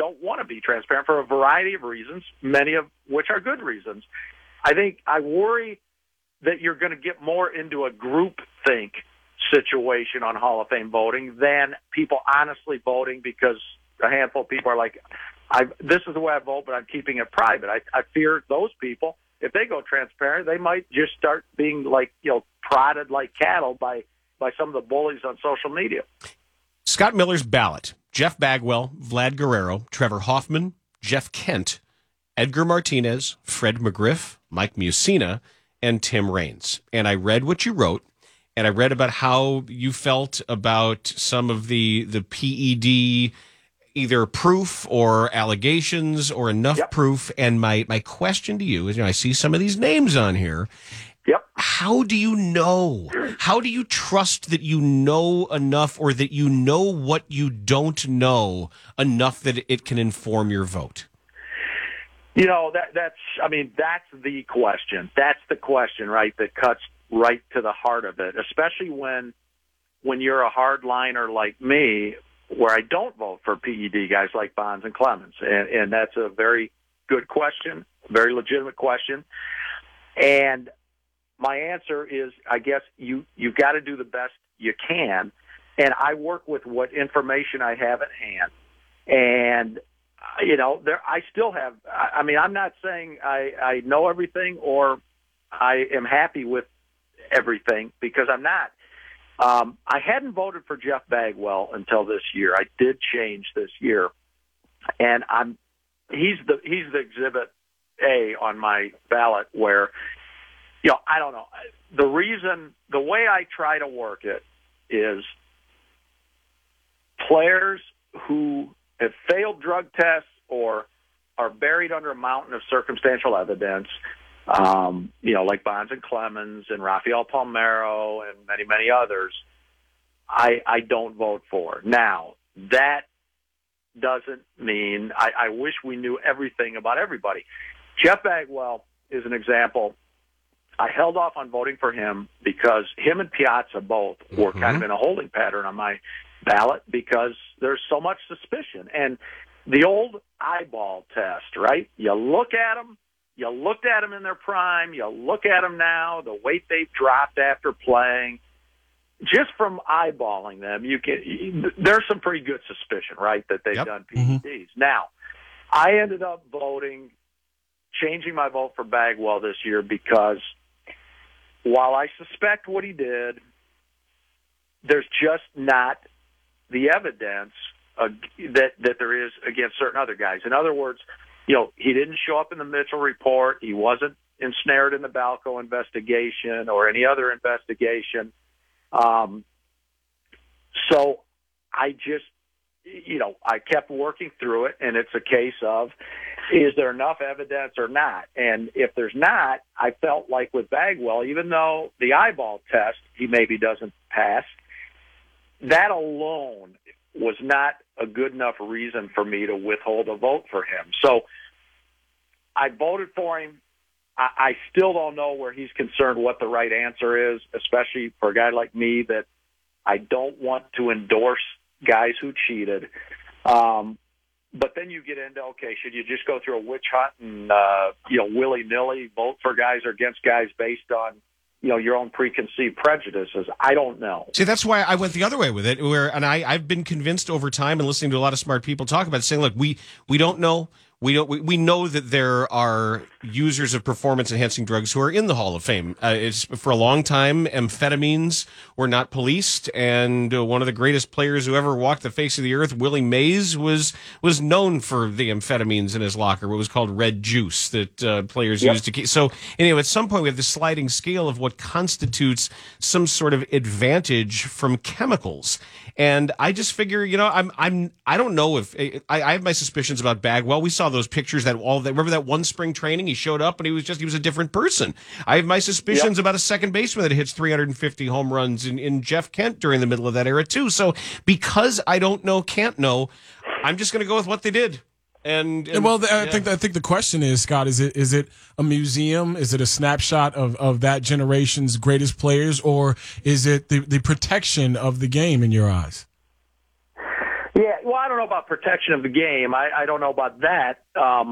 don't want to be transparent for a variety of reasons, many of which are good reasons. I worry that you're going to get more into a groupthink situation on Hall of Fame voting than people honestly voting because a handful of people are like, this is the way I vote, but I'm keeping it private. I fear those people, if they go transparent, they might just start being prodded like cattle by some of the bullies on social media.
Scott Miller's ballot: Jeff Bagwell, Vlad Guerrero, Trevor Hoffman, Jeff Kent, Edgar Martinez, Fred McGriff, Mike Mussina, and Tim Raines. And I read what you wrote, and I read about how you felt about some of the PED, either proof or allegations or enough proof. And my question to you is, I see some of these names on here.
Yep.
How do you know? How do you trust that you know enough, or that you know what you don't know enough that it can inform your vote?
That's the question. That's the question, right? That cuts right to the heart of it, especially when you're a hardliner like me, where I don't vote for PED guys like Bonds and Clemens. And that's a very good question, very legitimate question. And my answer is, I guess you've got to do the best you can. And I work with what information I have at hand. And I still have, I'm not saying I know everything or I am happy with everything, because I'm not. I hadn't voted for Jeff Bagwell until this year. I did change this year, and he's the exhibit A on my ballot, where, I don't know. The way I try to work it is players who have failed drug tests or are buried under a mountain of circumstantial evidence, like Bonds and Clemens and Rafael Palmeiro and many, many others, I don't vote for. Now, that doesn't mean I wish we knew everything about everybody. Jeff Bagwell is an example. I held off on voting for him because him and Piazza both were kind of in a holding pattern on my ballot, because there's so much suspicion. And the old eyeball test, right? You look at them. You looked at them in their prime. You look at them now, the weight they've dropped after playing. Just from eyeballing them, there's some pretty good suspicion, right, that they've done PEDs. Now, I ended up changing my vote for Bagwell this year, because while I suspect what he did, there's just not the evidence that there is against certain other guys. In other words, he didn't show up in the Mitchell report. He wasn't ensnared in the Balco investigation or any other investigation. So I just, I kept working through it, and it's a case of, is there enough evidence or not? And if there's not, I felt like with Bagwell, even though the eyeball test he maybe doesn't pass, that alone was not a good enough reason for me to withhold a vote for him. So I voted for him. I still don't know where he's concerned what the right answer is, especially for a guy like me that I don't want to endorse guys who cheated. But then you get into, okay, should you just go through a witch hunt and, willy-nilly vote for guys or against guys based on, your own preconceived prejudices? I don't know.
See, that's why I went the other way with it, and I've been convinced over time and listening to a lot of smart people talk about it, saying, look, we don't know. We know that there are users of performance-enhancing drugs who are in the Hall of Fame. It's for a long time, amphetamines were not policed, and one of the greatest players who ever walked the face of the earth, Willie Mays, was known for the amphetamines in his locker. What was called red juice that players used to keep. So anyway, at some point we have this sliding scale of what constitutes some sort of advantage from chemicals. And I just figure, I don't know if I have my suspicions about Bagwell. We saw those pictures remember that one spring training he showed up and he was a different person. I have my suspicions about a second baseman that hits 350 home runs in Jeff Kent during the middle of that era too. So because I don't know, can't know, I'm just going to go with what they did. And
I think the question is, Scott, is it a museum? Is it a snapshot of that generation's greatest players, or is it the protection of the game in your eyes?
Yeah, well, I don't know about protection of the game. I don't know about that.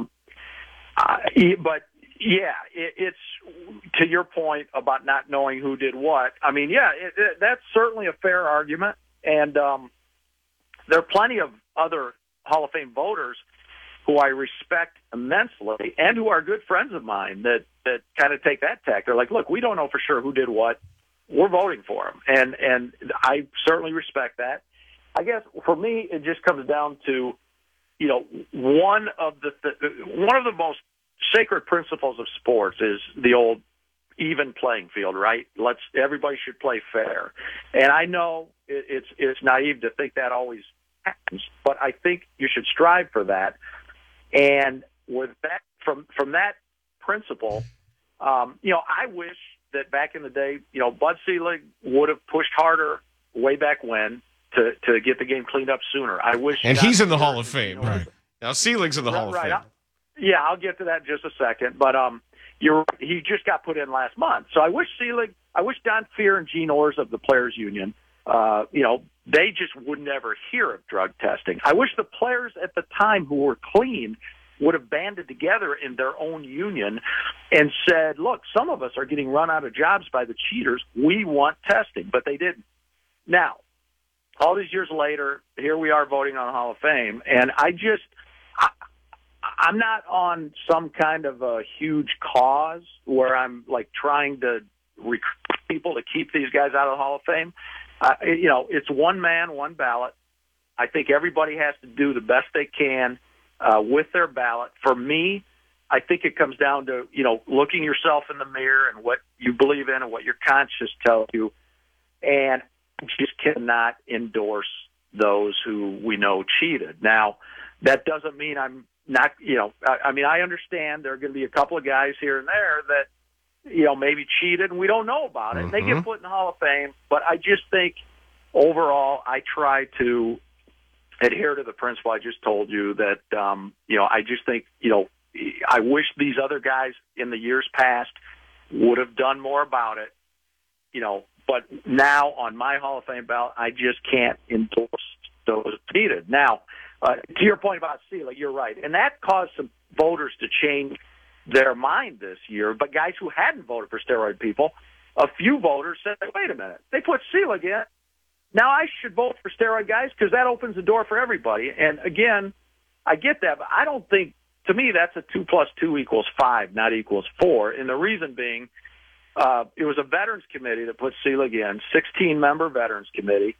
But, yeah, it's to your point about not knowing who did what. I mean, yeah, that's certainly a fair argument. And there are plenty of other Hall of Fame voters who I respect immensely and who are good friends of mine that kind of take that tack. They're like, look, we don't know for sure who did what. We're voting for him. And I certainly respect that. I guess for me, it just comes down to, you know, one of the most sacred principles of sports is the old even playing field, right? Everybody should play fair. And I know it's naive to think that always happens, but I think you should strive for that. And with that, from that principle, you know, I wish that back in the day, you know, Bud Selig would have pushed harder way back when to get the game cleaned up sooner. I wish.
And he's in the Hall of Fame. Right. Now, Selig's in the Hall of Fame.
Yeah, I'll get to that in just a second. But he just got put in last month. So I wish Don Fehr and Gene Orrs of the Players Union, you know, they just would never hear of drug testing. I wish the players at the time who were clean would have banded together in their own union and said, look, some of us are getting run out of jobs by the cheaters. We want testing. But they didn't. Now, all these years later, here we are voting on the Hall of Fame, and I'm not on some kind of a huge cause where I'm like trying to recruit people to keep these guys out of the Hall of Fame. You know, it's one man, one ballot. I think everybody has to do the best they can with their ballot. For me, I think it comes down to, you know, looking yourself in the mirror and what you believe in and what your conscience tells you. And just cannot endorse those who we know cheated. Now, that doesn't mean I'm not, you know, I mean, I understand there are going to be a couple of guys here and there that, you know, maybe cheated and we don't know about it. Mm-hmm. They get put in the Hall of Fame, but I just think overall I try to adhere to the principle I just told you that, you know, I just think, you know, I wish these other guys in the years past would have done more about it, you know, but now on my Hall of Fame ballot, I just can't endorse those needed. Now, to your point about Selig, you're right. And that caused some voters to change their mind this year. But guys who hadn't voted for steroid people, a few voters said, wait a minute, they put Selig in. Now I should vote for steroid guys because that opens the door for everybody. And again, I get that, but I don't think, to me, that's a 2 + 2 = 5, not equals 4. And the reason being, it was a Veterans Committee that put Selig in, 16-member Veterans Committee.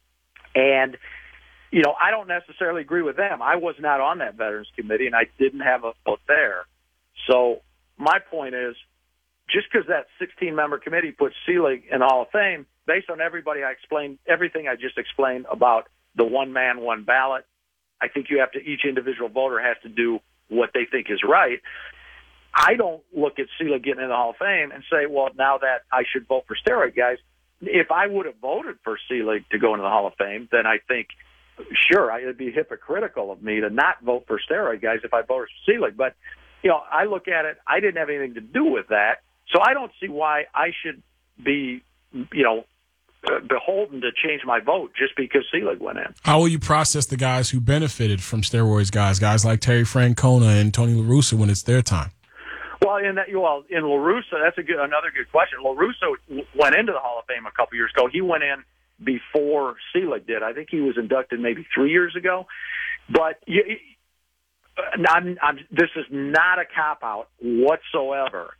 And, you know, I don't necessarily agree with them. I was not on that Veterans Committee, and I didn't have a vote there. So my point is, just because that 16-member committee put Selig in the Hall of Fame, based on everything I just explained about the one man, one ballot, I think each individual voter has to do what they think is right. I don't look at Selig getting in the Hall of Fame and say, well, now that I should vote for steroid guys. If I would have voted for Selig to go into the Hall of Fame, then I think, sure, it would be hypocritical of me to not vote for steroid guys if I voted for Selig. But, you know, I look at it, I didn't have anything to do with that. So I don't see why I should be, you know, beholden to change my vote just because Selig went in.
How will you process the guys who benefited from steroids, guys like Terry Francona and Tony La Russa when it's their time?
Well, in La Russa, that's another good question. La Russa went into the Hall of Fame a couple years ago. He went in before Selig did. I think he was inducted maybe 3 years ago. But this is not a cop-out whatsoever.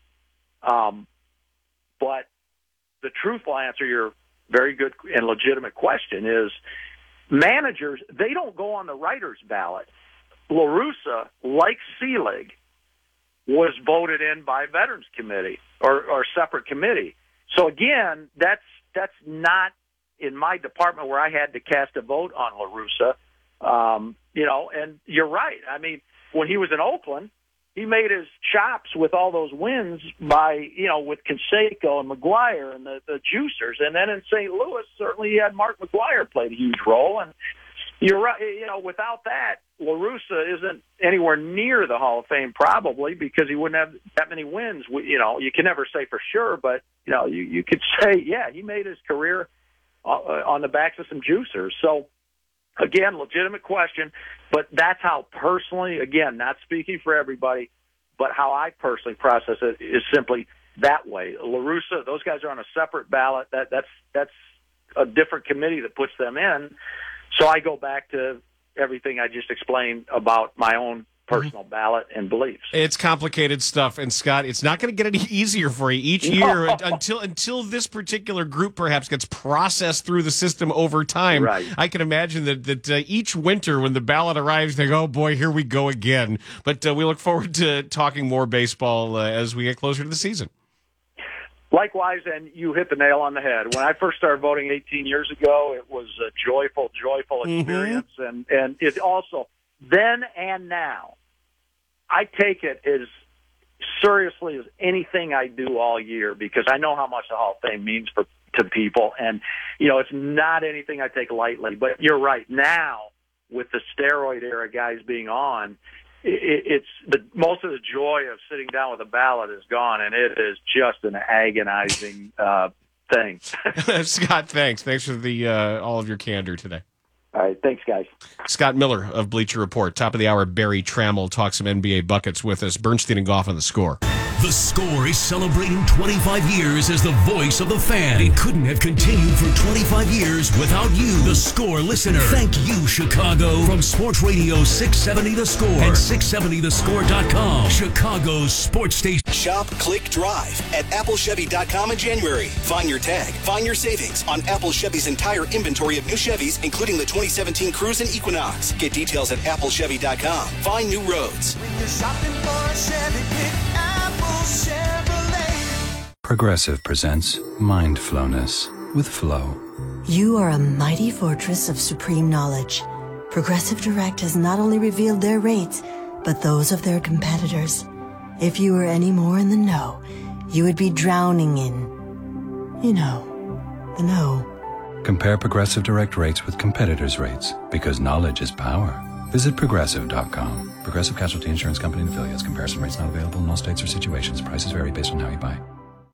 But the truthful answer, your very good and legitimate question, is managers, they don't go on the writer's ballot. La Russa, like Selig, was voted in by Veterans Committee or separate committee. So again, that's not in my department where I had to cast a vote on La Russa. You know, and you're right. I mean, when he was in Oakland, he made his chops with all those wins by, you know, with Canseco and McGuire and the juicers. And then in St. Louis, certainly he had Mark McGuire played a huge role. And you're right. You know, without that, La Russa isn't anywhere near the Hall of Fame probably because he wouldn't have that many wins. You know, you can never say for sure, but, you know, you could say, yeah, he made his career on the backs of some juicers. So again, legitimate question, but that's how personally, again, not speaking for everybody, but how I personally process it is simply that way. LaRussa, those guys are on a separate ballot. That's a different committee that puts them in. So I go back to everything I just explained about my own personal ballot and beliefs.
It's complicated stuff, and Scott, it's not going to get any easier for you each year until this particular group perhaps gets processed through the system over time.
Right.
I can imagine that each winter when the ballot arrives, they go, oh boy, here we go again. But we look forward to talking more baseball as we get closer to the season.
Likewise, and you hit the nail on the head. When I first started voting 18 years ago, it was a joyful experience, and it also, then and now, I take it as seriously as anything I do all year because I know how much the Hall of Fame means to people, and it's not anything I take lightly. But you're right. Now, with the steroid era guys being on, it's most of the joy of sitting down with a ballot is gone, and it is just an agonizing thing.
Scott, thanks for the all of your candor today.
All right, thanks, guys.
Scott Miller of Bleacher Report. Top of the hour, Barry Trammell talks some NBA buckets with us. Bernstein and Goff on the Score.
The Score is celebrating 25 years as the voice of the fan. It couldn't have continued for 25 years without you, the Score listener. Thank you, Chicago. From Sports Radio 670 The Score and 670thescore.com, Chicago's sports station.
Shop, click, drive at applechevy.com in January. Find your tag, find your savings on Apple Chevy's entire inventory of new Chevys, including the 2017 Cruze and Equinox. Get details at applechevy.com. Find new roads.
When you're shopping for a Chevy, pick Apple Chevrolet.
Progressive presents Mindfulness with Flow.
You are a mighty fortress of supreme knowledge. Progressive Direct has not only revealed their rates, but those of their competitors. If you were any more in the know, you would be drowning in, the know.
Compare Progressive Direct rates with competitors' rates, because knowledge is power. Visit Progressive.com. Progressive Casualty Insurance Company and Affiliates. Comparison rates not available in all states or situations. Prices vary based on how you buy.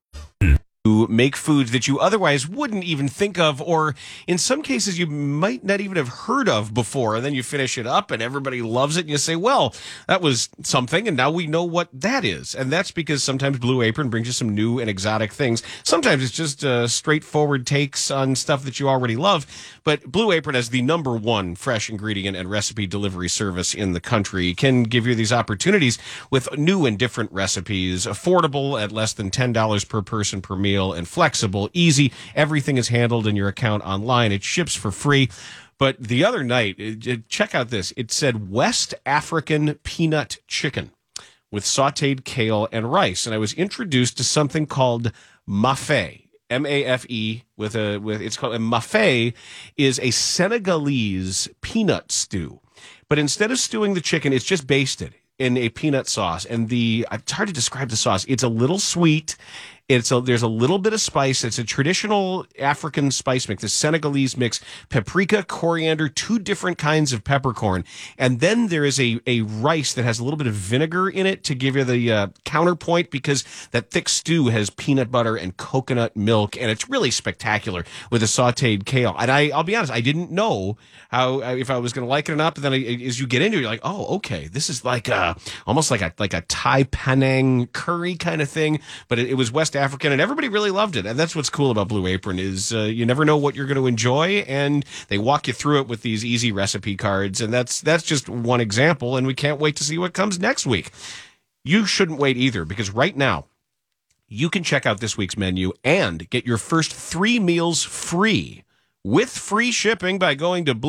Make foods that you otherwise wouldn't even think of, or in some cases you might not even have heard of before, and then you finish it up and everybody loves it and you say, well, that was something and now we know what that is. And that's because sometimes Blue Apron brings you some new and exotic things. Sometimes it's just straightforward takes on stuff that you already love, but Blue Apron, as the #1 fresh ingredient and recipe delivery service in the country, can give you these opportunities with new and different recipes, affordable at less than $10 per person per meal, and flexible, easy. Everything is handled in your account online. It ships for free. But the other night, check out this. It said West African peanut chicken with sautéed kale and rice. And I was introduced to something called mafé. M-A-F-E it's called a mafé is a Senegalese peanut stew. But instead of stewing the chicken, it's just basted in a peanut sauce. And it's hard to describe the sauce. It's a little sweet. There's a little bit of spice. It's a traditional African spice mix, a Senegalese mix, paprika, coriander, 2 different kinds of peppercorn. And then there is a rice that has a little bit of vinegar in it to give you the counterpoint, because that thick stew has peanut butter and coconut milk, and it's really spectacular with a sautéed kale. And I'll be honest, I didn't know if I was going to like it or not, but then as you get into it, you're like, oh, okay, this is like almost like a Thai Penang curry kind of thing, but it was West African, and everybody really loved it. And that's what's cool about Blue Apron is you never know what you're going to enjoy, and they walk you through it with these easy recipe cards. And that's just one example, and we can't wait to see what comes next week. You shouldn't wait either, because right now you can check out this week's menu and get your first 3 meals free with free shipping by going to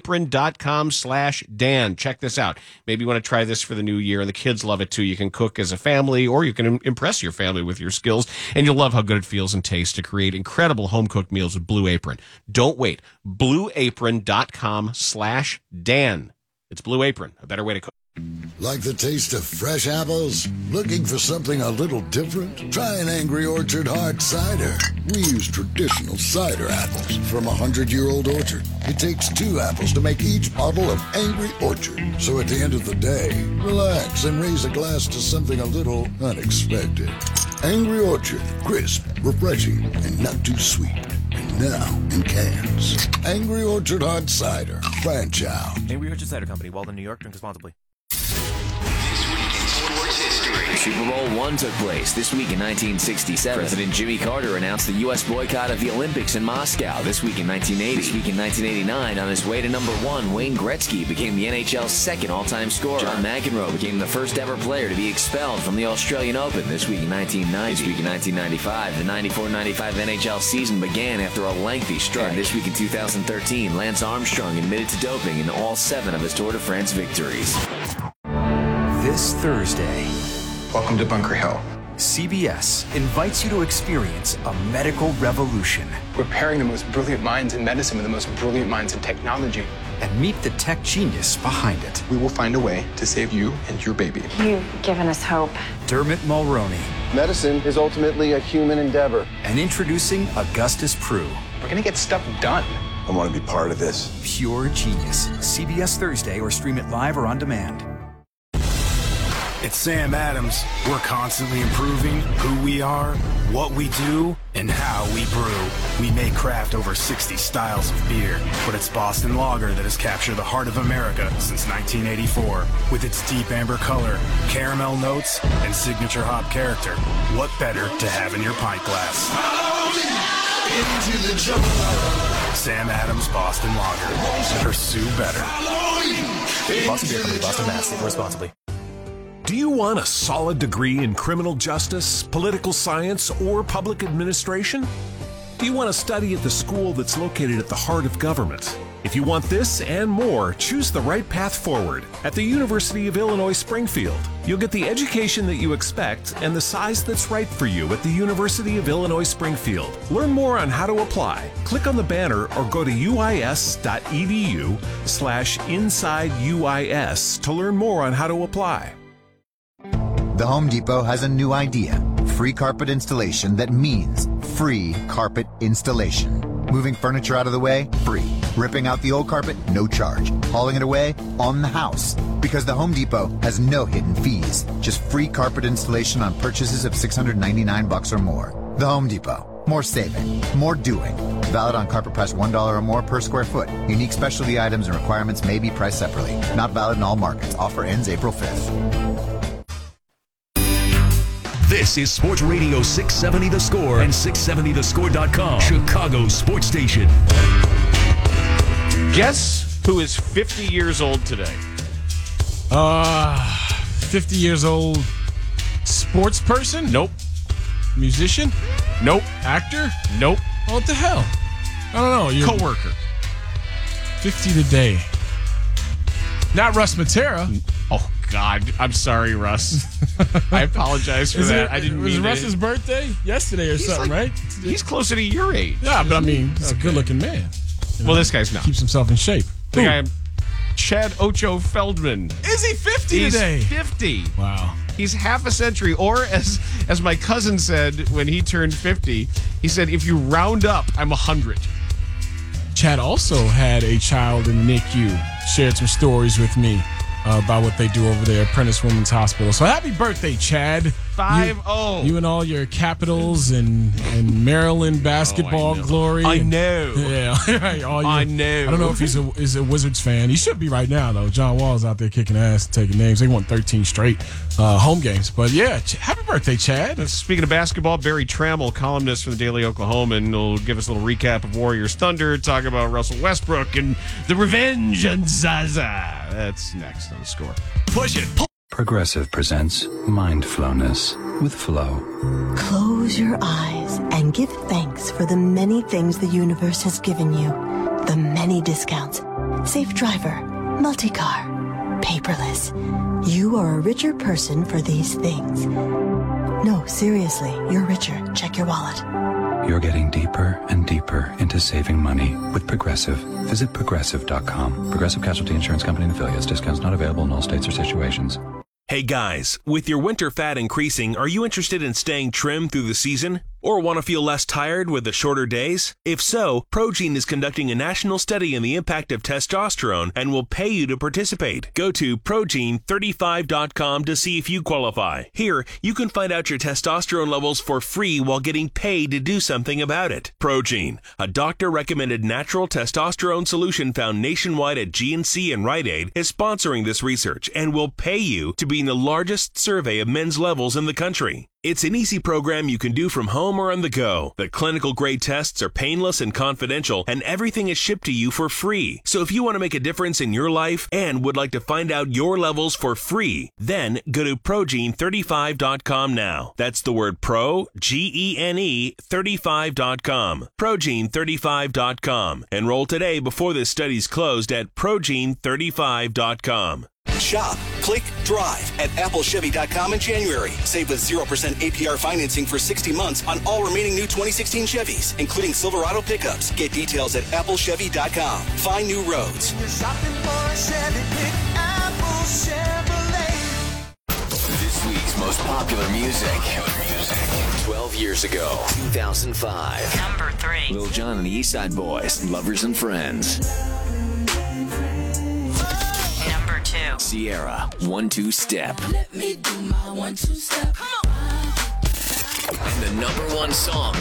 blueapron.com/Dan. Check this out. Maybe you want to try this for the new year, and the kids love it too. You can cook as a family, or you can impress your family with your skills, and you'll love how good it feels and tastes to create incredible home-cooked meals with Blue Apron. Don't wait. blueapron.com/Dan. It's Blue Apron, a better way to cook.
Like the taste of fresh apples? Looking for something a little different? Try an Angry Orchard hard cider. We use traditional cider apples from a 100-year-old orchard. It takes 2 apples to make each bottle of Angry Orchard. So at the end of the day, relax and raise a glass to something a little unexpected. Angry Orchard, crisp, refreshing, and not too sweet. now in cans. Angry Orchard Hard Cider. Branch out.
Angry Orchard Cider Company, Walden, New York. Drink responsibly.
Super Bowl I took place this week in 1967. President Jimmy Carter announced the U.S. boycott of the Olympics in Moscow. This week in 1980. This week in 1989, on his way to number 1, Wayne Gretzky became the NHL's second all-time scorer. John McEnroe became the first ever player to be expelled from the Australian Open. This week in 1990. This week in 1995, the 94-95 NHL season began after a lengthy strike. And this week in 2013, Lance Armstrong admitted to doping in all 7 of his Tour de France victories.
This Thursday,
welcome to Bunker Hill.
CBS invites you to experience a medical revolution.
We're pairing the most brilliant minds in medicine with the most brilliant minds in technology.
And meet the tech genius behind it.
We will find a way to save you and your baby.
You've given us hope.
Dermot Mulroney.
Medicine is ultimately a human endeavor.
And introducing Augustus Prew.
We're going to get stuff done.
I want to be part of this.
Pure genius. CBS Thursday, or stream it live or on demand.
At Sam Adams, we're constantly improving who we are, what we do, and how we brew. We make craft over 60 styles of beer, but it's Boston Lager that has captured the heart of America since 1984. With its deep amber color, caramel notes, and signature hop character, what better to have in your pint glass? Into the jungle. Sam Adams Boston Lager. Pursue better.
Boston Beer Company, Boston, Mass. Drink responsibly.
Do you want a solid degree in criminal justice, political science, or public administration? Do you want to study at the school that's located at the heart of government? If you want this and more, choose the right path forward at the University of Illinois Springfield. You'll get the education that you expect and the size that's right for you at the University of Illinois Springfield. Learn more on how to apply. Click on the banner or go to uis.edu/InsideUIS to learn more on how to apply.
The Home Depot has a new idea. Free carpet installation that means free carpet installation. Moving furniture out of the way? Free. Ripping out the old carpet? No charge. Hauling it away? On the house. Because the Home Depot has no hidden fees. Just free carpet installation on purchases of $699 or more. The Home Depot. More saving. More doing. Valid on carpet price $1 or more per square foot. Unique specialty items and requirements may be priced separately. Not valid in all markets. Offer ends April 5th.
This is Sports Radio 670 The Score and 670thescore.com, Chicago's sports station.
Guess who is 50 years old today?
50 years old sports person?
Nope.
Musician?
Nope.
Actor?
Nope.
What the hell? I don't know.
Coworker.
50 today. Not Russ Matera.
Oh, God. I'm sorry, Russ. I apologize for that. I didn't mean it.
Was Russ's birthday yesterday or something, right?
He's closer to your age.
Yeah, but I mean, he's a good-looking man.
Well, this guy's not.
Keeps himself in shape.
The guy, Chad Ocho Feldman.
Is he 50 today?
He's 50.
Wow.
He's half a century. Or as my cousin said when he turned 50, he said, if you round up, I'm 100.
Chad also had a child in the NICU. Shared some stories with me about what they do over there at Prentice Women's Hospital. So happy birthday, Chad.
5-0.
You and all your Capitals and Maryland basketball glory.
I know.
Yeah.
I know.
I don't know if he's a Wizards fan. He should be right now, though. John Wall's out there kicking ass and taking names. They won 13 straight home games. But, yeah, happy birthday, Chad.
Speaking of basketball, Barry Trammell, columnist for the Daily Oklahoman, will give us a little recap of Warriors Thunder, talk about Russell Westbrook and the revenge on Zaza. That's next on The Score.
Push it.
Progressive presents Mindfulness with Flo.
Close your eyes and give thanks for the many things the universe has given you. The many discounts. Safe driver, multi-car, paperless. You are a richer person for these things. No, seriously, you're richer. Check your wallet.
You're getting deeper and deeper into saving money with Progressive. Visit Progressive.com. Progressive Casualty Insurance Company and affiliates. Discounts not available in all states or situations.
Hey guys, with your winter fat increasing, are you interested in staying trim through the season?
Or want to feel less tired with the shorter days? If so, Progene is conducting a national study in the impact of testosterone and will pay you to participate. Go to Progene35.com to see if you qualify. Here, you can find out your testosterone levels for free while getting paid to do something about it. Progene, a doctor-recommended natural testosterone solution found nationwide at GNC and Rite Aid, is sponsoring this research and will pay you to be in the largest survey of men's levels in the country. It's an easy program you can do from home or on the go. The clinical-grade tests are painless and confidential, and everything is shipped to you for free. So if you want to make a difference in your life and would like to find out your levels for free, then go to Progene35.com now. That's the word pro, G-E-N-E, 35.com. Progene35.com. Enroll today before this study's closed at Progene35.com.
Shop, click, drive at AppleChevy.com in January. Save with 0% APR financing for 60 months on all remaining new 2016 Chevys, including Silverado pickups. Get details at AppleChevy.com. Find new roads.
You're shopping for a Chevy, pick Apple Chevrolet.
This week's most popular music. 12 years ago, 2005.
Number 3.
Lil Jon and the East Side Boys, Lovers and Friends.
Number 2.
Sierra, 1-2 Step.
Let me do my 1-2 step.
And the number one song